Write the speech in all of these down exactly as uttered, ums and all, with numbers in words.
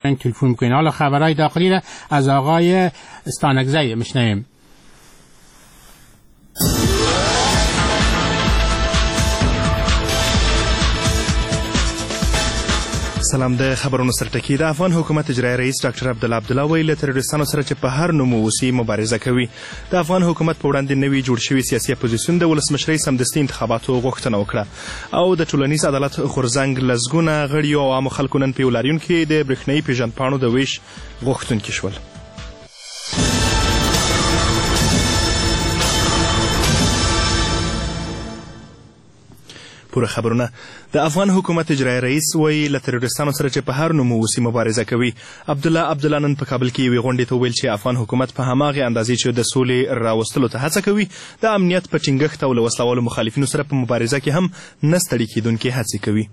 تلفن کنین. حالا خبرهای داخلی را از آقای استانکزی میشنویم. سلام. د خبرونو سرټکی د افغان حکومت اجرایی رئیس ډاکټر عبدالله عبدالله ویل له تروریستانو سره چې په هر نوم ووسي مبارزه کوي. د افغان حکومت په وړاندې نوي جوړ شوي سیاسي اپوزیسیون د ولسمشرۍ سمدستي انتخاباتو غوښتنه وکړه او د ټولنیز عدالت غورځنګ لسګونه غړي او عامو خلکو نن په یو لاریون کې د برېښنایي پیژندپاڼو د ویش غوښتونکي شول. پوره خبرونه. د افغان حکومت اجرایی رئیس وایي له تروریستانو سره چې په هر نوم ووسي مبارزه کوي. عبدالله عبدالله نن په کابل کې یوې غونډې ته وویل چې افغان حکومت په هماغې اندازې چې د سولې راوستلو ته هڅه کوي د امنیت په ټینګښت او له وسلوالو مخالفینو سره په مبارزه کې هم نه ستړي کېدونکې هڅې کوي.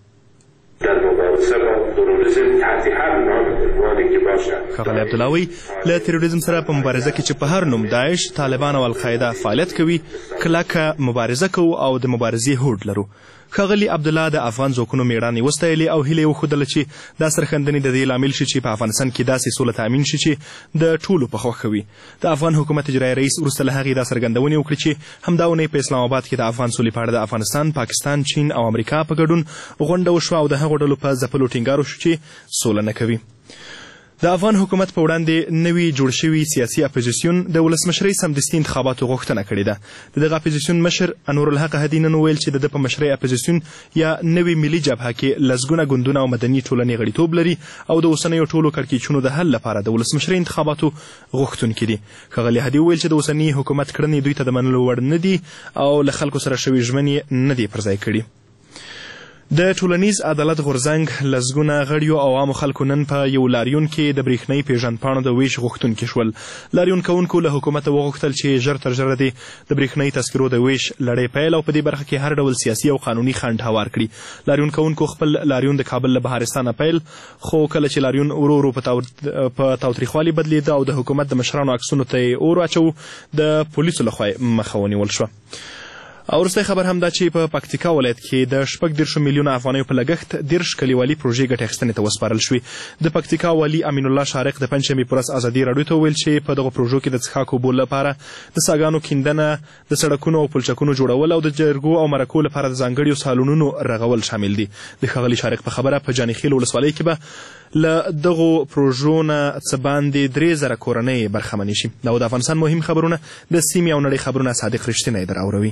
ښاغلی عبدالله وایي له تروریزم سره په مبارزه کې چې په هر نوم داعش، طالبان او القاعده فعالیت کوي کلکه مبارزه کوو او د مبارزې هوډ لرو. ښاغلي عبدالله د افغان ځواکونو مېړانې وستایلې او هیله یې وښودله چې دا سرښندنې د دې لامل شي چې په افغانستان کې داسې سوله تامین شي چې د ټولو په خوښه وي. د افغان حکومت اجرایی رئیس وروسته له هغې دا څرګندونې وکړې چې همدا اونۍ په اسلام آباد کې د افغان سولې په اړه د افغانستان، پاکستان، چین او امریکا په ګډون غونډه وشوه او د هغو ډلو په ځپلو ټینګار وشو چې سوله نه کوي. د افغان حکومت په وړاندې نوي جوړ شوي سیاسي اپوزیسیون د ولسمشرۍ سمدستي انتخاباتو غوښتنه کړې ده. د دغه اپوزیسیون مشر انورالحق هدي نن وویل چې د ده په مشرۍ اپوزیسیون یا نوي ملي جبهه کې لسګونه ګوندونه او مدني ټولنې غړیتوب لري او د اوسنیو ټولو کړکېچونو د حل لپاره د ولسمشرۍ انتخاباتو غوښتونکي دي. ښاغلي هدي وویل چې د اوسني حکومت کړنې دوی ته د منلو وړ نه دي او له خلکو سره شوي ژمنې نه دي پر ځای کړي. د ټولنیز عدالت غورځنګ لسګونه غړیو او عامو خلکو نن په یو لاریون کې د برېښنایي پیژندپاڼو د ویش غوښتونکي شول. لاریون کوونکو له حکومته وغوښتل چې ژر تر ژره دې د برېښنایي تذکرو د ویش لړۍ پیل او په دې برخه کې هر ډول سیاسي او قانوني خنډ هوار کړي. لاریون کوونکو خپل لاریون د کابل له بهارستانه پیل، خو کله چې لاریون ورو ورو په تاوتریخوالي بدلېده او د حکومت د مشرانو عکسونو ته یې اور واچوه، د پولیسو لخوا مخه ونیول شوه. او وروستی خبر هم دا چې په پکتیکا ولایت کې د شپږ دېرشو میلیونو افغانیو په لګښت دېرش کلیوالي پروژې ګټې اخیستنې ته وسپارل شوې. د پکتیکا والي امین الله شارق د پنجشنبې په ورځ ازادي راډیو ته وویل چې په دغو پروژو کې د څښاک اوبو لپاره د څاګانو کیندنه، د سړکونو او پلچکونو جوړول او د جرګو او مرکو لپاره د ځانګړیو سالونونو رغول شامل دي. د ښاغلي شارق په خبره په جاني خیل ولسوالۍ کې به له دغو پروژو نه څه باندې درې زره کورنۍ برخمنې شي. دا د افغانستان مهم خبرونه د سیمې او نړۍ خبرونه صادق رښتینی در اوروي.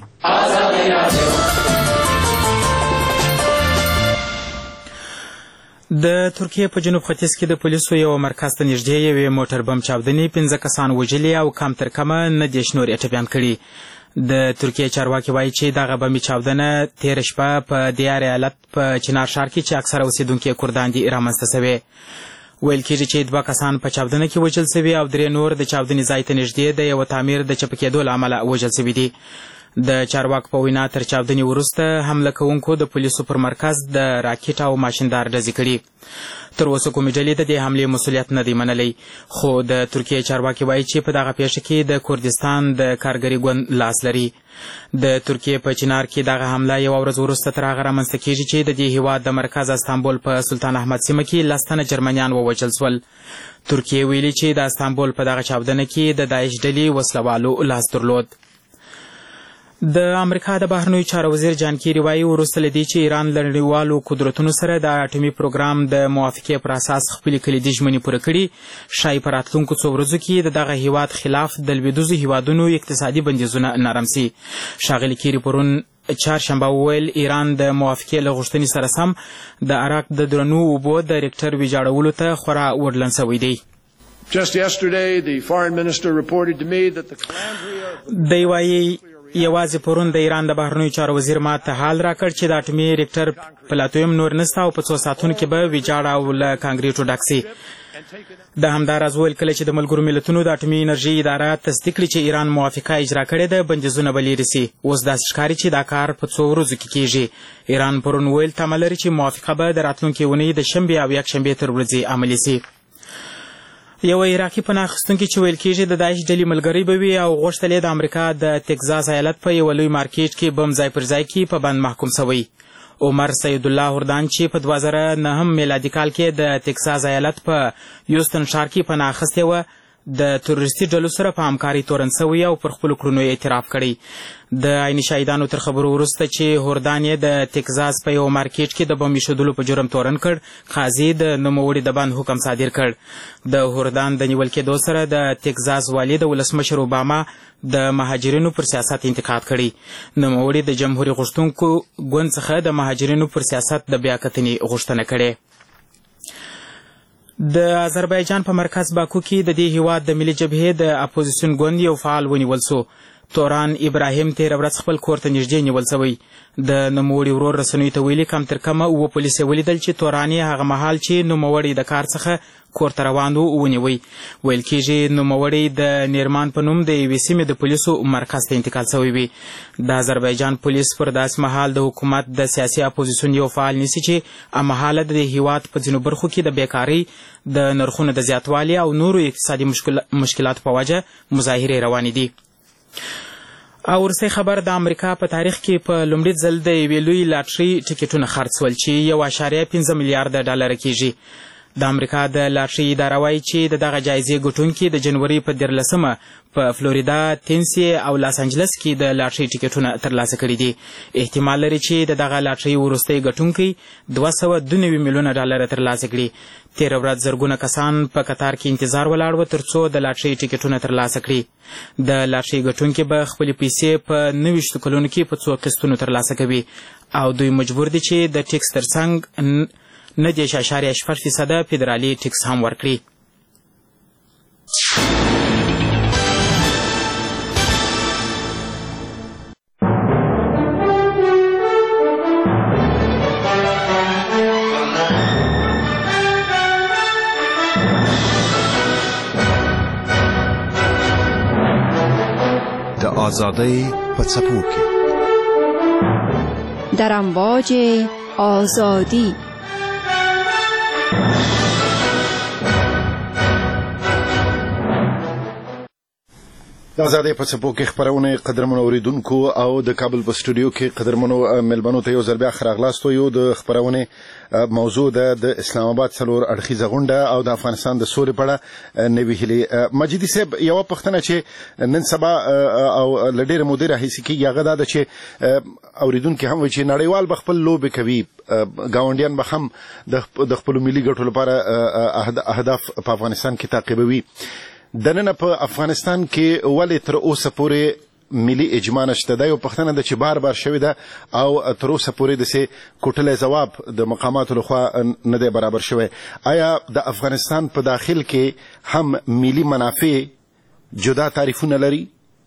د ترکیې په جنوب ختیځ کې د پولیسو یو مرکز ته نږدې یوې موټر بم چاودنې پنځه کسان وژلي او کم تر کمه نه دېرش نور یې ټپیان کړي. د ترکیې چارواکي وایي چې دغه بمي چاودنه تېره شپه په دیار ایالت په چنار ښار کې چې اکثره اوسېدونکي کردان دي رامنځته سوې. ویل کېږي چې دوه کسان په چاودنه کې وژل سوي او درې نور د چاودنې ځای ته نږدې د یوه تعمیر د چپه کېدو له امله وژل سوي دي. د چارواکو په وینا تر چاودنې وروسته حمله کوونکو د پولیسو پر مرکز د راکټ او ماشیندار ډزې کړي. تر اوسه کومې ډلې د دې حملې مسؤلیت نه دی منلی، خو د ترکیې چارواکي وایي چې په دغه پیښه کې د کردستان د کارګري ګوند لاس لري. د ترکیې په چنار کې دغه حمله یوه ورځ وروسته تر هغه رامنځته کېږي چې د دې هیواد د مرکز استانبول په سلطان احمد سیمه کې لس تنه جرمنیان ووژل شول. ترکیې ویلي چې د استانبول په دغه چاودنه کې د داعش ډلې وسلوالو لاس درلود. د امریکا د بهرنیو چارو وزیر جان کیری وایي وروسته له دې چې ایران له نړیوالو قدرتونو سره د اټومي پروګرام د موافقې پر اساس خپلې کلیدي ژمنې پوره کړي، ښایي په راتلونکو څو ورځو کې د دغه هیواد خلاف د لویدیځو هیوادونو اقتصادي بندیزونه نرم سي. ښاغلي کیری پرون چهارشنبه وویل ایران د موافقې له غوښتنې سره سم د عراق د درنو اوبو د ریکټر ویجاړولو ته خورا ورلن سوی دی. دی وایي یوازې پرون د ایران د بهرنیو چارو وزیر ما ته حال راکړ چې د اټومي ریکټر پلاتویم نور نسته او په څو ساعتونو کې به ویجاړ او له کانکریټو ډک سي. د همداراز ویل کله چې د ملګرو ملتونو د اټومي انرژۍ اداره تصدیق کړي چې ایران موافقه اجرا کړې ده، بندیزونه به لرې سي. اوس داسې ښکاري چې دا کار په څو ورځو کې کېږي. ایران پرون ویل تمه لري چې موافقه به د راتلونکې اونۍ د شنبې او یکشنبې تر ورځې عملي سي. یو عراقي پناه اخیستونکي چې ویل کېږي د داعش ډلې ملګری به وي او غوښتل یې د امریکا د تکزاس ایالت په یوه لوی مارکیټ کې بم ځای پر ځای کې په بند محکوم سوی. عمر سید الله هردان چې په دوه زره نهم میلادي کال کې د ټکساس ایالت په یوستن ښار کې پناه اخیستې وه د تروریستي ډلو سره په همکاري تورن سوی او پر خپلو کړنو یې اعتراف کړی د عیني شاهدانو تر خبرو وروسته چې هردان یې د ټکساس په یو مارکیټ کې د بم ایښودلو په جرم تورن کړ قاضي د نوموړي د بند حکم صادر کړ د هردان د نیول کېدو سره د ټکساس والي د ولسمشر اوباما د مهاجرینو پر سیاست انتقاد کړی نوموړي د جمهوري غوښتونکو ګوند څخه د مهاجرینو پر سیاست د بیاکتنې غوښتنه کړې. د آذربایجان په مرکز باکو کې د دې هیواد د ملي جبهې د اپوزیسیون ګوند یو فعال ونیول سو. توران ابراهیم تېره ورځ خپل کور ته نږدې نیول سوی. د نوموړي ورور رسنیو ته ویلي کم تر کمه اووه پولیس یې ولیدل چې توران یې هغه مهال چې نوموړی د کار څخه کور ته روان و ونیوی. ویل کېږي نوموړی د نیرمان په نوم د یوې سیمې د پولیسو مرکز ته انتقال سوی وي. د آذربایجان پولیس پر داسې مهال د حکومت د سیاسي اپوزیسیون یو فعال نیسي چې امهاله د هیواد په ځینو برخو کې د بیکارۍ د نرخونو د زیاتوالي او نورو اقتصادي مشکلاتو په وجه مظاهرې روانې دي. او وروستی خبر د امریکا په تاریخ کې په لومړي ځل د یوې لویې لاټرۍ ټکټونه خرڅ شول چې یو اعشاریه پنځه میلیارده ډالره کېږي. د امریکا د لاټرۍ اداره وایي چې د دغه جایزې ګټونکي د جنوري په دیارلسمه په فلوریدا، تینسی او لاس انجلس کې د لاټرۍ ټکټونه ترلاسه کړي دي. احتمال لري چې د دغه لاټرۍ وروستی ګټونکی دوه سوه دوه نوي میلیونه ډالره ترلاسه کړي. تېره ورځ زرګونه کسان په قطار کې انتظار ولاړ وو تر څو د لاټرۍ ټکټونه ترلاسه کړي. د لاټرۍ ګټونکي به خپلې پیسې په نویشتو کلونو کې په څو قسطونو ترلاسه کوي او دوی مجبور دي چې د ټکس تر څنګ نه دېرش اعشاریه شپږ فیصده فدرالي ټکس هم ورکړي. د آزادۍ په څپو کې در امواج آزادی د آزادۍ په څپو کې خپرونه قدرمنو اوریدونکو او د کابل په سټوډیو کې قدرمنو ملمنو ته یو ځل بیا ښه راغلاست وایو. د خپرونې موضوع ده د اسلام آباد څلور اړخیزه غونډه او د افغانستان د سولې په اړه نوې هیلې. مجیدي صاحب یوه پوښتنه چې نن سبا او له ډېرې مودې راهیسې کېږي هغه دا ده چې اوریدونکي هم وایي چې نړیوال به خپل لوبې کوي، ګاونډیان به هم د خپلو ملي ګټو لپاره اهداف په افغانستان کې تعقیبوي. دننه په افغانستان کې ولې تر اوسه پورې ملي اجماع نشته؟ دا یو پوښتنه ده چې بار بار شوې ده او تر اوسه پورې داسې کوټلی ځواب د مقاماتو لخوا نه دی برابر شوی. آیا د افغانستان په داخل کې هم ملي منافع جدا تعریفونه لري؟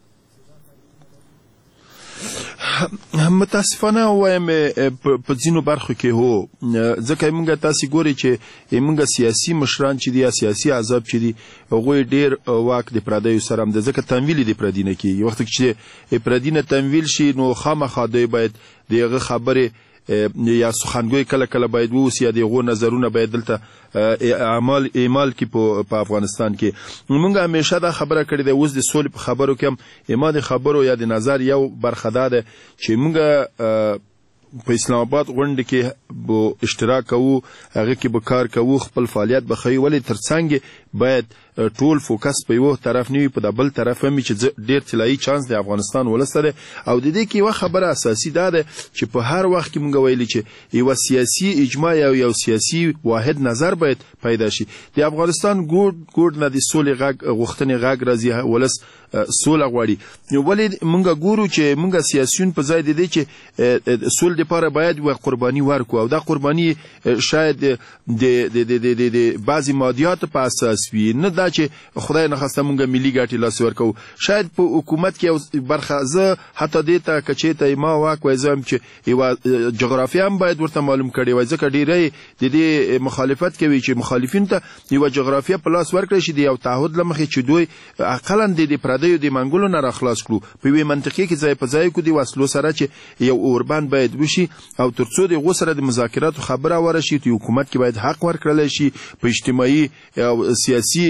متاسفانه وایم په ځینو برخو کې هو، ځکه موږ تاسې ګورئ چې موږ سیاسي مشران چې دي یا سیاسي احزاب چې دي هغوی ډېر واک د پردیو سره هم ده، ځکه تمویل یې د پردي نه کېږي. وخت چې پردي نه تمویل شي نو خامخا دوی باید د هغه خبرې یا سخنګوی کله کله باید ووسي یا د هغو نظرونه باید دلته اعمال اعمال کی په افغانستان کې. موږ همیشه دا خبره کړې ده، اوس د سولې په خبرو کې هم اما د خبرو یا د نظر یو برخه دا ده چې موږ په اسلام آباد غونډه کې به اشتراک کوو، هغه کې به کار کوو، خپل فعالیت به ښیو، ولې ترڅنګ باید ټول فوکس په یو طرف نه وي، په د بل طرف هم چې ډېر طلایي چانس د افغانستان ولس ته دی. او د دې کې یوه خبره اساسي دا ده چې په هر وخت کې موږ ویلي چې یوه سیاسي اجماع یا یو سیاسي واحد نظر باید پیدا شي. د افغانستان ګوټ ګوټ نه د سولې غږ غوښتنې غږ راځي، ولس سوله غواړي. ولې موږ ګورو چې موږ سیاسیون په ځای د دې چې سولې دپاره باید یوه قرباني ورکړو، او دا قرباني شاید د بعضې مادیاتو په اساس وي، نه دا چې خدای نخواسته موږ ملي ګټې لاس ورکوو. شاید په حکومت کې یو برخه زه حتی دې ته که چېرته ما واک وای زه هم چې یوه جغرافیه هم باید ورته معلوم کړې وای، ځکه ډېری د دې مخالفت کوي چې مخالفینو ته یوه جغرافیه په لاس ورکړی شي د یو تعهد له مخې چې دوی اقلا د پردیو د منګلو نه راخلاص کړو، په یوې منطقې کې ځای په ځای کړو د وسلو سره چې یو اوربند باید وشي او ترڅو د غو سره د مذاکراتو خبره ورشي ته حکومت کې باید حق ورکړل شي په اجتماعي او سیاسي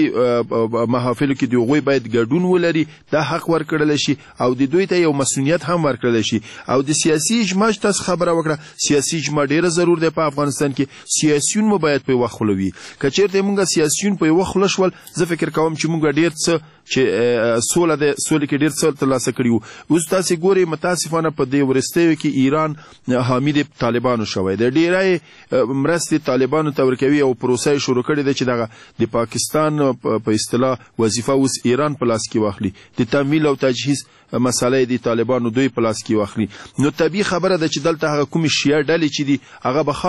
محافلو کې د غوي باید ګډون ولري دا حق ورکړل شي او د دوی ته یو مسؤلیت هم ورکړل شي او د سیاسي اجماع تاسو خبره وکړه سیاسي اجماع ډیره ضرور ده په افغانستان کې سیاسيون مو باید په وخت خلوي کچېرته موږ سیاسيون په وخت خلشول زه فکر کوم چې موږ ډیر څه چې سوله د سولې کې ډیر څه ترلاسه کړیو اوس تاسو ګوري متاسفانه په دې ورستیو کې ایران حامد طالبانو شوی د ډیرای مرستې طالبانو ته ورکوي او پروسه شروع کړې ده چې دغه د پاکستان په اصطلاح وظیفه اوس ایران په لاس کې واخلي د تمویل او تجهیز مسالې د طالبانو دوی په لاس کې واخلي نو طبيعي خبره ده چې دلته هغه کوم شیعه ډلې چې دي هغه به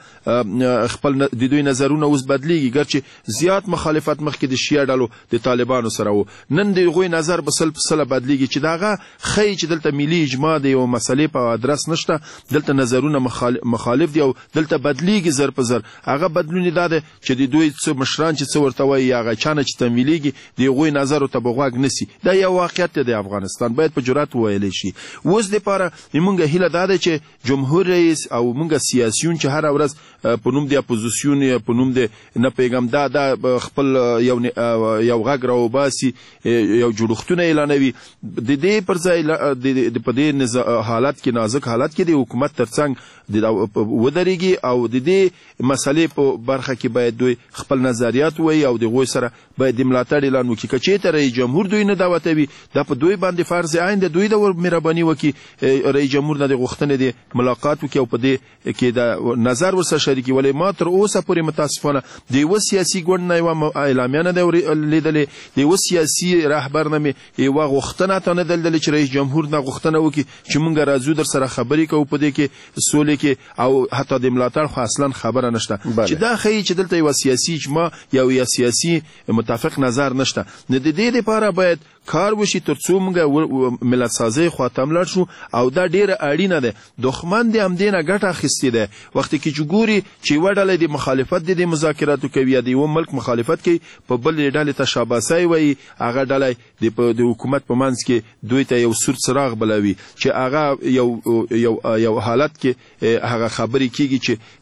خامخه خپل د دوی نظرونه اوس بدلیږي ګرچې زیات مخالفت مخکې د شیعه ډلو د طالبانو سره وو نن د غوي نظر په سل په سل بدلیږي چې داغه خی چې دلته ملي اجماع دی او مسلې په ادرس نشته دلته نظرونه مخالف دي او دلته بدلیږي زر په زر هغه بدلون داده چې د دوی څو مشران چې څو ورته وایي هغه چانه چې تمویلېږي د غوي نظر ته بغواګ نسی دا یو واقعیت دی د افغانستان باید په جرأت وویل شي اوس د پاره موږ هیله داده چې جمهور رئیس او موږ سیاسيون چې هر ورځ په نوم د اپوزیسیون په نوم د نه پیغام دا د خپل یو یو غږ راو باسي یو جوړښتونه اعلانوي د دې پر ځای د په دې حالت کې نازک حالت کې د حکومت ترڅنګ د ودرېږي او د دې مسلې په برخه کې باید دوی خپل نظریات وایي او د غوي سره باید د ملاتړ اعلان وکړي که چېرته رئیس جمهور دوی نه دعوتوي دا په دوی باندې فرض عین د دوی د مهرباني وکړي رئیس جمهور نه د غوښتنې د ملاقات وکړي او په دې کې د نظر ورسره شریکي ولې ما تر اوسه پورې متاسفانه د یوه سیاسي ګوند نه یوه اعلامیه نه ده لیدلې د یوه سیاسي رهبر نه مې یوه غوښتنه ته نه ده لیدلې چې رئیس جمهور نه غوښتنه وکړي چې موږ راځو در سره خبرې کوو په دې کې سولې کې او حتی د ملاتړ خو اصلا خبره نشته چې دا ښیي چې دلته یوه سیاسي اجماع یا یو سیاسي متفق نظر نشته نو د دې لپاره باید کار وشي ترڅو موږ ملت سازي خواته ملړ شو او دا ډیره اړینه ده دښمن دې هم دینه ګټه اخیستې ده وخت کې چې ګوري چې یوه ډله د مخالفت د مذاکراتو کوي یا د یوه ملک مخالفت کوي په بل ډلې ته شاباسي وایي هغه ډله د حکومت په منځ کې دوی ته یو سور څراغ بلوي چې هغه یو یو یو حالت کې هغه خبرې کیږي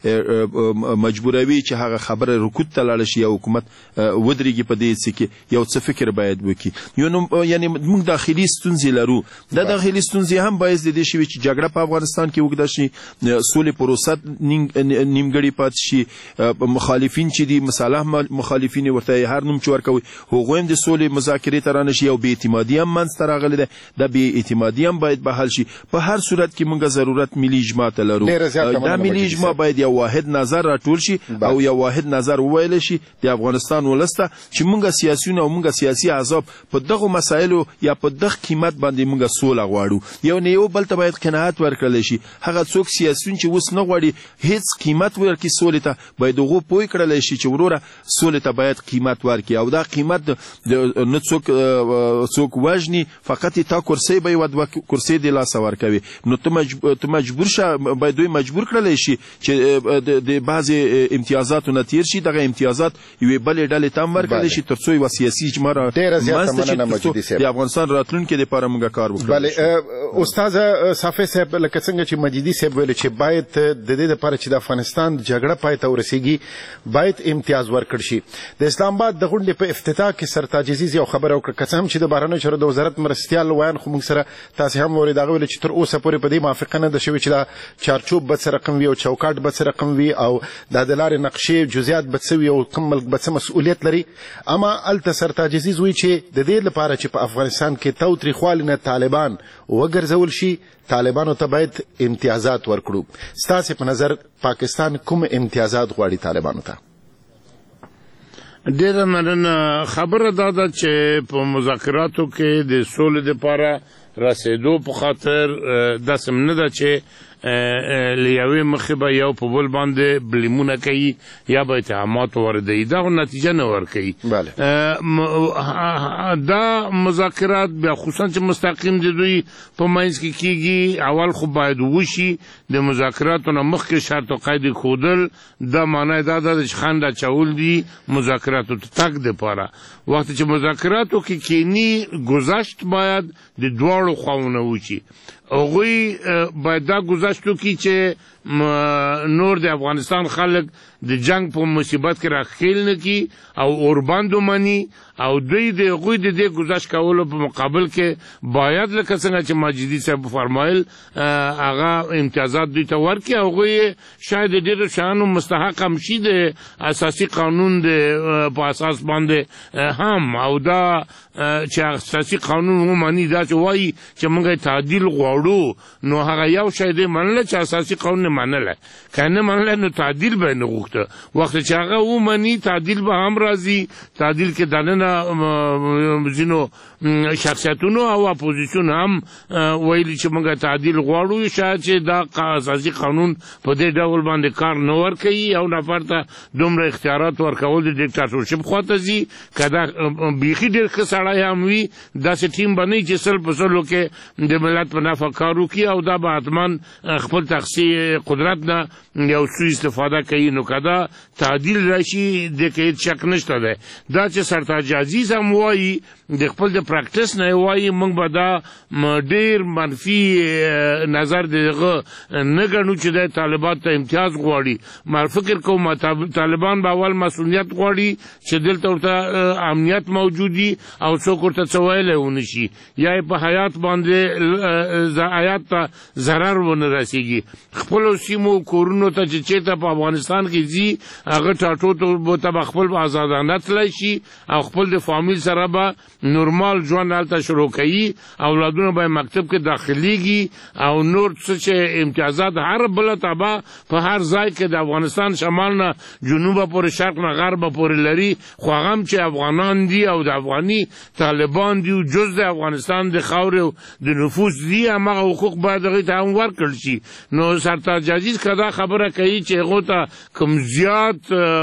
چې مجبوروي چې هغه خبره رکوت ته لاړ شي یا حکومت ودرېږي په دې څه کې یو څه فکر باید وکړي یو نو یعنی موږ داخلي ستونزې لرو دا داخلي ستونزې هم باعث د دې شوي چې جګړه په افغانستان کې اوږده شي سولې پروسه نیمګړې پاتې شي مخالفین چې دي مصالح مخالفین ورته هر نوم چې ورکوي هغوی هم د سولې مذاکرې ته رانشي او بې اعتمادي هم منځته راغلې ده دا بې اعتمادي هم باید بحل شي په هر صورت کې موږ ضرورت ملي اجماع ته لرو دا ملي اجماع باید یو واحد نظر راټول شي او یو واحد نظر وویل شي د افغانستان ولس ته چې موږ سیاسیون او موږ سیاسي احزاب په دغو مسایلو یا په دغه قیمت باندې موږ سوله غواړو یو نه یو بل ته باید قناعت ورکړل شي هغه څوک سیاسیون چې اوس نه غواړي هیڅ قیمت ورکړي سولې ته باید هغو پوه کړلی شي چې وروره سولې ته باید قیمت ورکړي او دا قیمت نه څوک څوک وژني فقط تا کرسۍ به یوه دوه کرسۍ د لاسه ورکوي نو ته مجبور شه باید دوی مجبور کړلی شي چې د بعضې امتیازاتو نه تیر شي دغه امتیازات یوې بلې ډلې ته هم ورکړلی شي تر څو یوه سیاسي اجماع رامنځته شي د افغانستان راتلونکي لپاره موږ کار وکړو بله استاد صافی صاحب لکه څنګه چې مجیدي صاحب ویل چې باید د دې لپاره چې د افغانستان جګړه پای ته ورسیږي باید امتیاز ورکړ شي د اسلام آباد د غونډې په افتتاح کې سرتاج عزیز یو خبره وکړه که څه هم چې د بهرنیو چارو د وزارت مرستیال ویان خو موږ سره تاسې هم اورېد هغه ویل چې تر اوسه پورې په دې موافقه نه ده شوې چې دا چارچوب به څه رقم وي او چوکاټ به څه رقم وي او دا د لارې نقشې جزیات به څه وي او کوم ملک به څه مسؤلیت لري اما هلته سرتاج عزیز وایي چې د دې لپاره چې په افغانستان کې تاوتریخوالي نه طالبان وګرځول شي طالبانو ته باید امتیازات ورکړو ستاسې په نظر پاکستان کوم امتیازات غواړي طالبانو ته ډېره مننه خبره دا ده چې په مذاکراتو کې د سولې دپاره رسېدو په خاطر داسې نه ده چې له یوې مخې به یو په بل باندې بلیمونه کوي یا به اتهامات واردوي دغه نتیجه نه ورکوي دا مذاکرات بیا خصوصا چې مستقیم د دوی په منځ کې کیږي اول خو باید وشي د مذاکراتو نه مخکې شرط و قید ښودل دا معنی دا ده چې خنډ اچول دي مذاکراتو ته تګ دپاره وقتی چې مذاکراتو کې کینی گذشت باید د دواړو خواونه وشي هغوی باید دا گذشت وکړي چې نور د افغانستان خلک د جنگ په مصیبت کې راښکیل نه کړي او اوربند ومني او دوی د هغوی د دې گذشت کولو په مقابل کې باید لکه څنګه چې ماجدي صاحب فرمایل هغه امتیازات دوی ته ورکړي. هغوی شاید د ډېرو شیانو مستحق هم شي د اساسي قانون د په اساس باندې هم او دا چې اساسي قانون ومني دا چې وایي چې موږ تعدیل غواړو نو هغه یو شی دی منله چې اساسي قانون منله که نه منله نو تعدیل به یې نه غوښته. وخت چې هغه ومني تعدیل به هم راځي. تعدیل کې دننه ځینو شخصیتونو او اپوزیسیون هم ویلي چې موږ تعدیل غواړو. شاید چې دا اساسي قانون په دې ډول باندې کار نه ورکوي او نفر ته دومره اختیارات ورکول د ډیکټاتورشپ خواته ځي. که دا بیخي ډېر ښه سړی هم وي داسې ټیم به نه وي چې سل په سلو کې د ملت په نفع کار وکړي او دا به حتما خپل تخصیص قدرت نه یو څه استفاده کوي. نو که دا تعدیل راشي دې کې هېڅ شک نشته دی. دا چې سرتاج عزیز هم وایي د خپل د پراکټس نه وایي موږ به دا ډېر منفي نظر د هغه نه ګڼو چې دی طالبان ته امتیاز غواړي. ما فکر کوم طالبان به اول مسؤلیت غواړي چې دلته ورته امنیت موجود وي او څوک ورته څه ویلی ونه شي یا یې په حیات باندې حیات ته ضرر ونه رسېږي. خپلو سیمو کورونو ته چې چېرته په افغانستان کې ځي هغه ټاټو ته به خپل آزادانه تللی شي او خپل د فامیل سره به نورمال ژوند هلته شروع کوي. اولادونه به مکتب کې داخلیږي او نور څه چې امتیازات هر بله تبه په هر ځای کې د افغانستان شمال نه جنوبه پورې شرق نه غربه پورې لري. خو هغه هم چې افغانان دي او د افغاني طالبان دي او جز د افغانستان د خاورې او د نفوس دي همغه حقوق باید هغوی ته هم ورکړل شي. نو سرتاج عزیز که دا خبره کوي چې هغو ته کوم زیات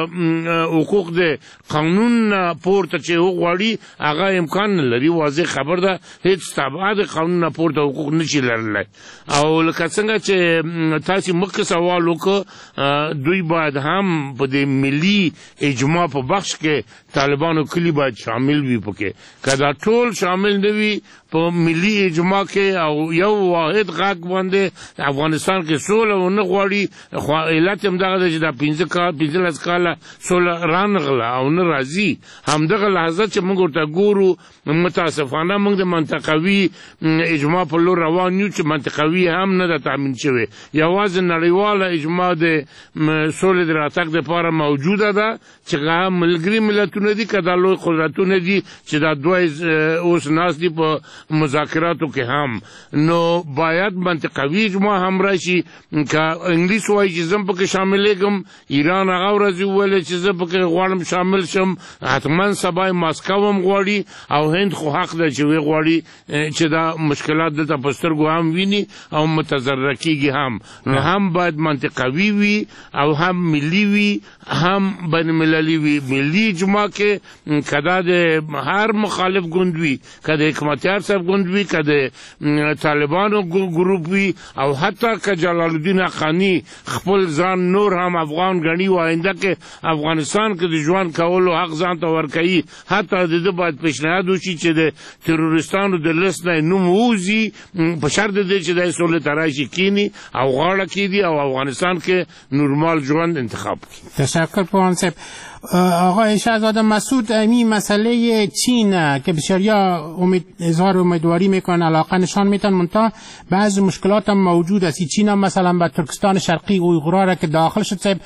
حقوق د قانون نه پورته چې وغواړي هغه امکان نه لري. واضح خبر ده هیڅ تبعه د قانون نه پورته حقوق نشي لرلی. او لکه څنګه چې تاسې مخکې سوال وکړه دوی باید هم په د ملي اجماع په بخش کې طالبانو کلي باید شامل وي. پکې که دا ټول شامل نه وي په ملي اجماع کې او یو واحد غږ باندې افغانستان کې سوله ونه غواړي. خو علت هم دغه ده چې دا پنځه کال پنځلس کاله سوله رانغله او نه راځي. همدغه لحظه چې موږ ورته ګورو متاسفانه موږ د منطقوي اجماع په لور روان یو چې منطقوي هم نه ده تامین شوې. یوازې نړیواله اجماع د سولې د راتګ دپاره موجوده ده چې هغه ملګري ملتونه دي که دا لوی قدرتونه دي چې دا دوه اوس ناست دي په مذاکراتو کې هم. نو باید منطقوي اجماع هم راشي. که انګلیس وایي چې زه پکې شاملېږم ایران هغه ورځ وویل چې زه پکې غواړم شامل شم حتما سبا یې ماسکو هم غواړي او هند خو حق ده چې وی غواړي چې دا مشکلات دلته په سترګو هم ویني او متضرره کېږي هم. نو هم باید منطقوي وي او هم ملي وي هم بین المللي وي. ملي اجماع کې که دا د هر مخالف ګوند وي که د حکمتیار صاحب ګوند وي که د طالبانو ګروپ وي او حتی که جلال الدین حقانی خپل ځان نور هم افغان ګڼي و آینده کې افغانستان کې د ژوند کولو حق ځان ته ورکوي حتی د ده باید پیشنهاد وشي چې د تروریستانو د لیست نه نوم ووځي په شرط دی چې دی سولې ته راشي کینی او غاړه کیدي او افغانستان کې نورمال ژوند انتخاب کړي. تشکر پوان صاحب. آقای شهزاده مسعود امی مسئله چین که بسیاریا امید اظهار امیدواری میکنن علاقه نشان میتن منتها بعض مشکلات هم موجود است. چین هم مثلا به ترکستان شرقی اویغورا را که داخل شد صاحب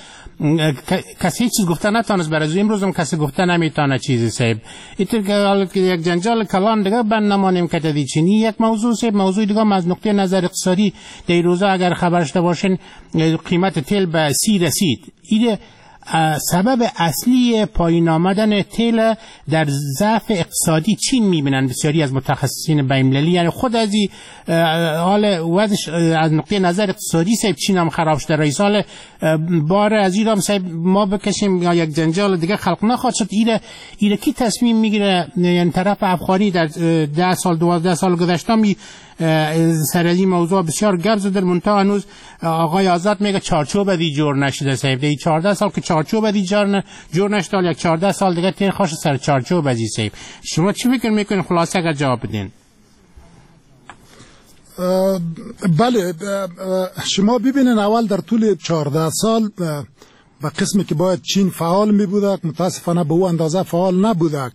کسی چیز گفته نتانست برای امروز هم کسی گفته نمیتونه چیزی صاحب. اینطور که یک جنجال کلان دیگه بن نمانیم که تدی چینی یک موضوع صاحب. موضوع دیگه از نقطه نظر اقتصادی در روزا اگر خبر داشته باشین قیمت تیل به سی رسید. ایده سبب اصلی پایین آمدن تیل در ضعف اقتصادی چین میبینن بسیاری از متخصصین بین‌المللی. یعنی خود از این حال وضعش از نقطه نظر اقتصادی صاحب چین هم خراب شده. رئیس حال بار از ایران صاحب ما بکشیم یا یک جنجال دیگه خلق نخواهد شد. ایره ایره کی تصمیم میگیره؟ یعنی طرف افغانی در ده سال دوازده سال گذشته می سر این موضوع بسیار گپ زده. منتها هنوز آقای آزاد میگه چارچوب دی جور نشده صاحب. دی چهارده سال که چارچوب دی جور جور نشده یک چهارده سال دیگه تیر خوش سر چارچوب دی صاحب. شما چی فکر میکنین خلاصه اگر جواب بدین؟ بله، شما ببینید اول در طول چهارده سال و قسمی که باید چین فعال می بودک متاسفانه به او اندازه فعال نبودک.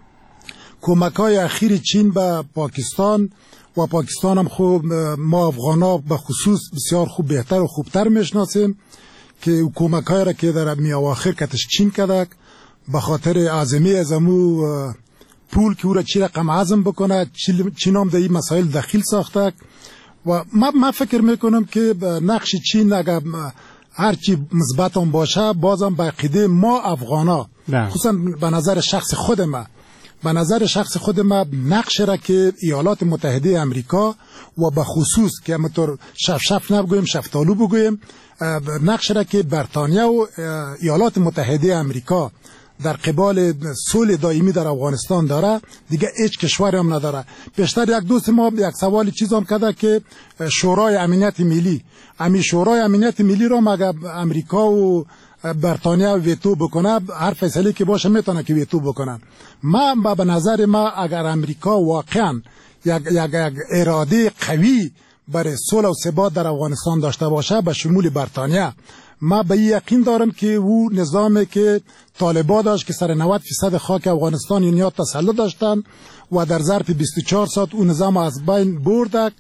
کمک های اخیر چین به پاکستان و پاکستان هم خوب ما افغانا به خصوص بسیار خوب بهتر و خوبتر میشناسیم که کمک های را که در می اواخر کتش چین کدک به خاطر عظمه از امو پول که او را چی رقم عظم بکنه. چین هم در این مسائل دخیل ساختک و ما, ما فکر میکنم که نقش چین اگر هرچی مثبت هم باشه بازم به عقیده ما افغانا خصوصا به نظر شخص خود ما به نظر شخص خود ما نقش را که ایالات متحده امریکا و به خصوص که همطور شف شف نبگویم شفتالو بگویم نقش را که بریتانیا و ایالات متحده امریکا در قبال صلح دائمی در افغانستان داره دیگه هیچ کشوری هم نداره. پیشتر یک دوست ما یک سوالی چیز هم کرده که شورای امنیت ملی امی شورای امنیت ملی را مگه امریکا و بریتانیا ویتو بکنه هر فیصله که باشه میتونه که ویتو بکنن. ما به نظر ما اگر امریکا واقعا یک یک یک اراده قوی برای صلح و ثبات در افغانستان داشته باشه به شمول بریتانیا، ما به یقین دارم که او نظامی که طالبان داشت که سر نود فیصد خاک افغانستان اینیا تسلط داشتن و در ظرف بیست و چهار ساعت اون نظام از بین بردک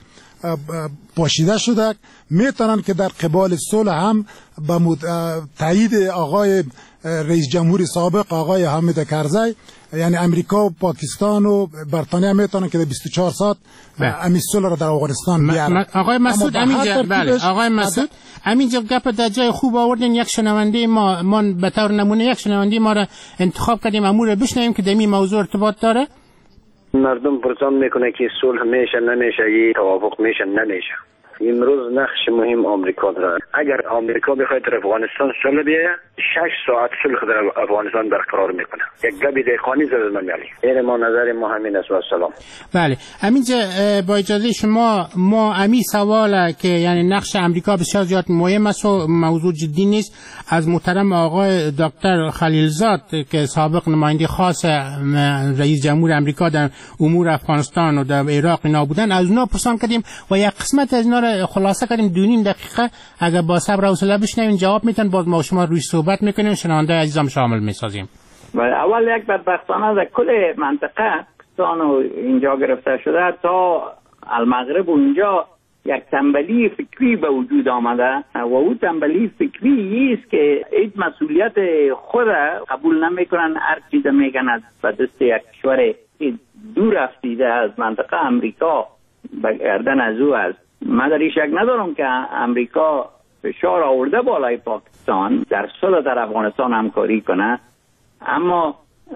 پاشیده شده میتونن که در قبال صلح هم به تایید آقای رئیس جمهور سابق آقای حامد کرزی یعنی امریکا و پاکستان و بریتانیا میتونن که در بیست و چهار ساعت امی صلح را در افغانستان بیارن. آقای مسعود امینجا بله آقای مسعود امینجا گپ در جای خوب آوردین. یک شنونده ما ما به طور نمونه یک شنونده ما را انتخاب کردیم امور را بشنویم که دمی موضوع ارتباط داره. مردم پرسان میکنه که صلح میشه نمیشه یه توافق میشه نمیشه. امروز نقش مهم آمریکا داره. اگر آمریکا بخواد در افغانستان صلح بیاره شش ساعت صلح در افغانستان برقرار میکنه. یک گبی دهقانی زد من میلی. این ما نظر ما همین است و سلام. بله همینجا با اجازه شما ما امی سواله که یعنی نقش آمریکا بسیار زیاد مهم است و موضوع جدی نیست از محترم آقای دکتر خلیلزاد که سابق نماینده خاص رئیس جمهور آمریکا در امور افغانستان و در عراق اینا بودن از اونا پرسان کردیم و یک قسمت از اینا را خلاصه کردیم دو نیم دقیقه. اگر با صبر و حوصله بشنوین جواب میتن باز ما شما روی صحبت میکنیم شنونده عزیزم شامل میسازیم. اول یک بدبختانه در کل منطقه پاکستان و اینجا گرفته شده تا المغرب و اینجا یک تنبلی فکری به وجود آمده و او تنبلی فکری است که هیچ مسئولیت خود قبول نمیکنن. هر چیز میگن از به دست یک کشور دور افتیده از منطقه امریکا به گردن از او است. من در این شک ندارم که امریکا فشار آورده بالای پاکستان در صلح در افغانستان همکاری کنه، اما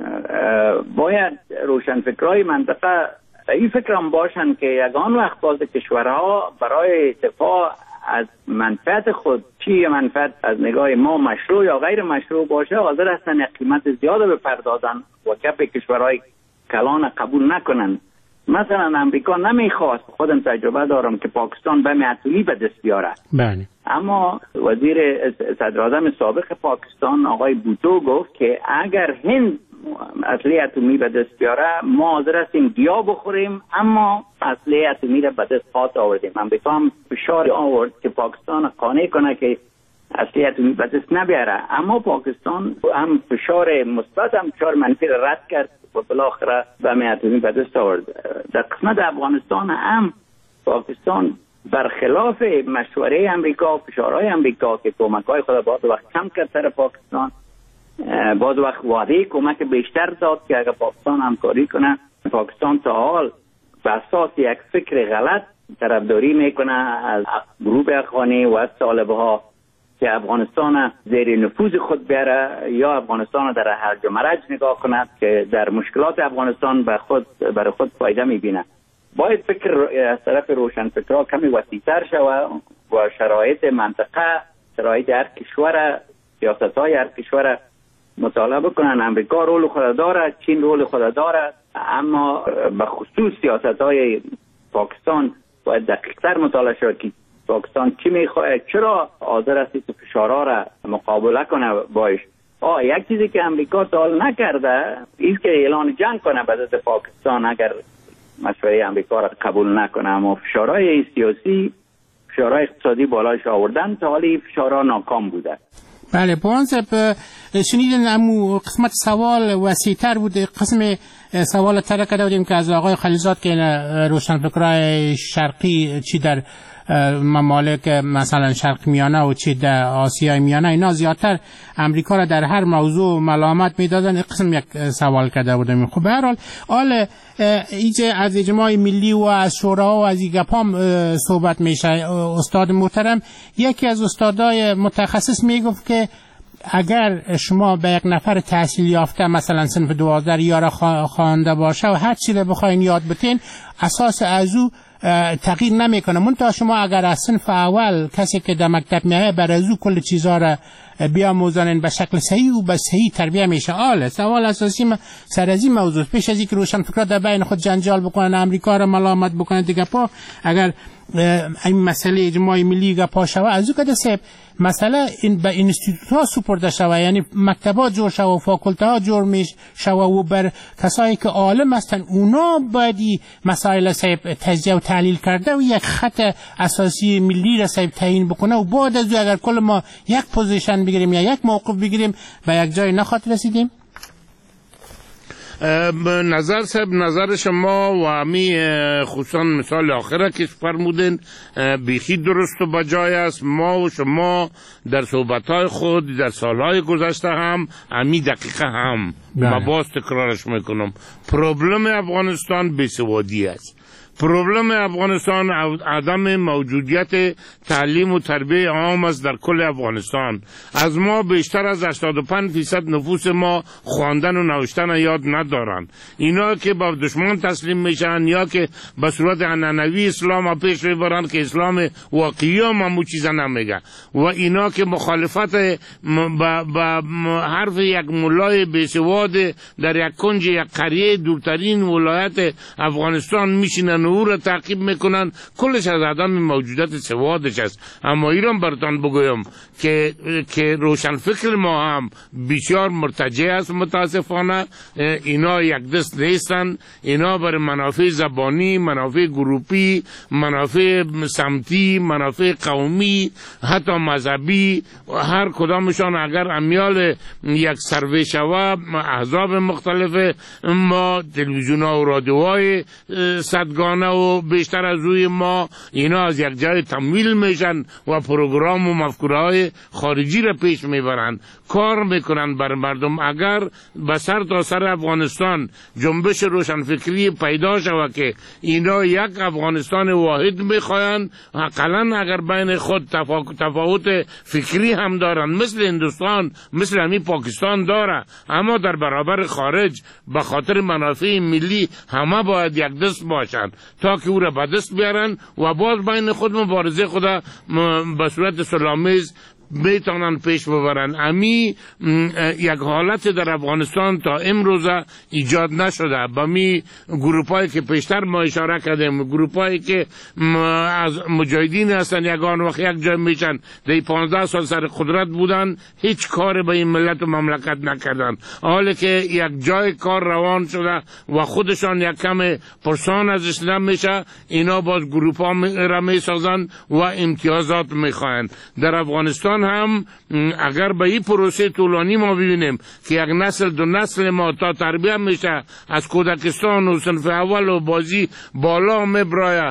باید روشنفکرای منطقه این فکر هم باشن که یگان وقت باز کشورها برای دفاع از منفعت خود چی منفعت از نگاه ما مشروع یا غیر مشروع باشه حاضر هستن یک قیمت زیاده بپردازن و کف کشورهای کلان قبول نکنن. مثلا امریکا نمیخواست، خودم تجربه دارم، که پاکستان بم اتمی به دست بیاره. بله. اما وزیر صدراعظم سابق پاکستان آقای بوتو گفت که اگر هند اسلحه اتمی به دست بیاره ما حاضر هستیم گیا بخوریم، اما اسلحه اتمی را به دست خواهد آوردیم. امریکا هم فشار آورد که پاکستان قانع کنه که اسلحه اتمی به دست نبیاره، اما پاکستان هم فشار مثبت هم فشار منفی را رد کرد و بالاخره بم اتمی به دست آورد. در قسمت افغانستان هم پاکستان برخلاف مشوره امریکا و فشارهای امریکا که کمک‌های خود باز وقت کم کرد سر پاکستان، باز وقت وعده کمک بیشتر داد که اگر پاکستان همکاری کنه. پاکستان تا حال به اساس یک فکر غلط طرفداری میکنه از گروه افغانی و از طالبها که افغانستان زیر نفوذ خود بیاره یا افغانستان در هرج و مرج نگاه کند که در مشکلات افغانستان به خود برای خود فایده میبینه. باید فکر از طرف روشنفکرها کمی وسیع‌تر شود و شرایط منطقه، شرایط هر کشور، سیاست‌های هر کشور مطالعه بکنن. امریکا رول خود داره، چین رول خود داره، اما به خصوص سیاست‌های پاکستان باید دقیق‌تر مطالعه شود که پاکستان چی میخواد، چرا حاضر است که فشارها را مقابله کنه باش. آه یک چیزی که امریکا تا حال نکرده است که اعلان جنگ کنه به ضد پاکستان اگر مشوره امریکا را قبول نکنه، اما فشارهای سیاسی، فشارهای اقتصادی بالایش آوردن تا حالی فشارها ناکام بوده. بله پوان صاحب شنیدن امو قسمت سوال وسیع‌تر بود. قسم سوال تر کرده بودیم که از آقای خلیزاد که روشنفکرای شرقی چی در ممالک مثلا شرق میانه و چی در آسیای میانه اینا زیادتر امریکا را در هر موضوع ملامت میدادن. قسم یک سوال کرده بودیم. خب به هر حال آل ایجه از اجماع ملی و از شورا و از این گپام صحبت میشه. استاد محترم یکی از استادای متخصص میگفت که اگر شما به یک نفر تحصیل یافته مثلا صنف دوازده یا خوانده باشه و هر چی رو بخواین یاد بتین اساس از او تغییر نمیکنه. منتها شما اگر از صنف اول کسی که در مکتب میه بر از او کل چیزا را بیاموزانین به شکل صحیح و به صحیح تربیه میشه. آله سوال اساسی سر از این موضوع پیش از اینکه روشنفکران در بین خود جنجال بکنن، امریکا را ملامت بکنن دیگه پا اگر این مسئله اجماع ملی گپا شوه از او کده سب مسئله این به اینستیتوت ها سپرده شوه، یعنی مکتبات جور شوه و فاکولته ها جور میش شوه و بر کسایی که عالم هستن اونا باید مسائل سب تجزیه و تحلیل کرده و یک خط اساسی ملی را سب تعیین بکنه و بعد از اگر کل ما یک پوزیشن بگیریم یا یک موقف بگیریم به یک جای نخواد رسیدیم. نظر صاحب نظر شما و همی خصوصا مثال آخره که فرمودین بیخی درست و بجای است. ما و شما در صحبتهای خود در سالهای گذشته هم همی دقیقه هم ما باز تکرارش میکنم پروبلم افغانستان بیسوادی است. پروبلم افغانستان عدم موجودیت تعلیم و تربیه عام است در کل افغانستان. از ما بیشتر از هشتاد و پنج درصد نفوس ما خواندن و نوشتن یاد ندارن. اینا که با دشمن تسلیم میشن یا که به صورت عنعنوی اسلام پیش میبرن که اسلام واقعی هم همو چیزا نمیگه و اینا که مخالفت با حرف یک ملای بیسواد در یک کنج یک قریه دورترین ولایت افغانستان میشینن او را تعقیب میکنن، کلش از عدم موجودیت سوادش است. اما ایران برتان بگویم که که روشنفکر ما هم بسیار مرتجع است. متاسفانه اینا یک دست نیستن. اینا بر منافع زبانی، منافع گروپی، منافع سمتی، منافع قومی، حتی مذهبی، هر کدامشان اگر امیال یک سروی شوه احزاب مختلف ما تلویزیون ها و رادیوهای صدگان و بیشتر از روی ما اینا از یک جای تمویل میشن و پروگرام و مفکوره های خارجی را پیش میبرن، کار میکنن بر مردم. اگر به سر تا سر افغانستان جنبش روشنفکری پیدا شود که اینا یک افغانستان واحد میخواین، حقاً اگر بین خود تفاوت فکری هم دارن مثل هندوستان مثل همین پاکستان داره، اما در برابر خارج به خاطر منافع ملی همه باید یک دست باشن تا که او را به دست بیارن و باز بین خود مبارزه خدا به صورت صلح‌آمیز بیتانن پیش ببرن. امی یک حالت در افغانستان تا امروز ایجاد نشده. با می گروپایی که پیشتر ما اشاره کردیم، گروپایی که از مجاهدین هستن یگان وقت یک جای میشن دی پانزده سال سر قدرت بودن، هیچ کار به این ملت و مملکت نکردن. حالا که یک جای کار روان شده و خودشان یک کم پرسان ازش نمیشه، اینا باز گروپا را میسازن و امتیازات میخواین. در افغانستان هم اگر به این پروسه طولانی ما ببینیم که یک نسل دو نسل ما تا تربیت میشه از کودکستان و صنف اول و بازی بالا میبرایه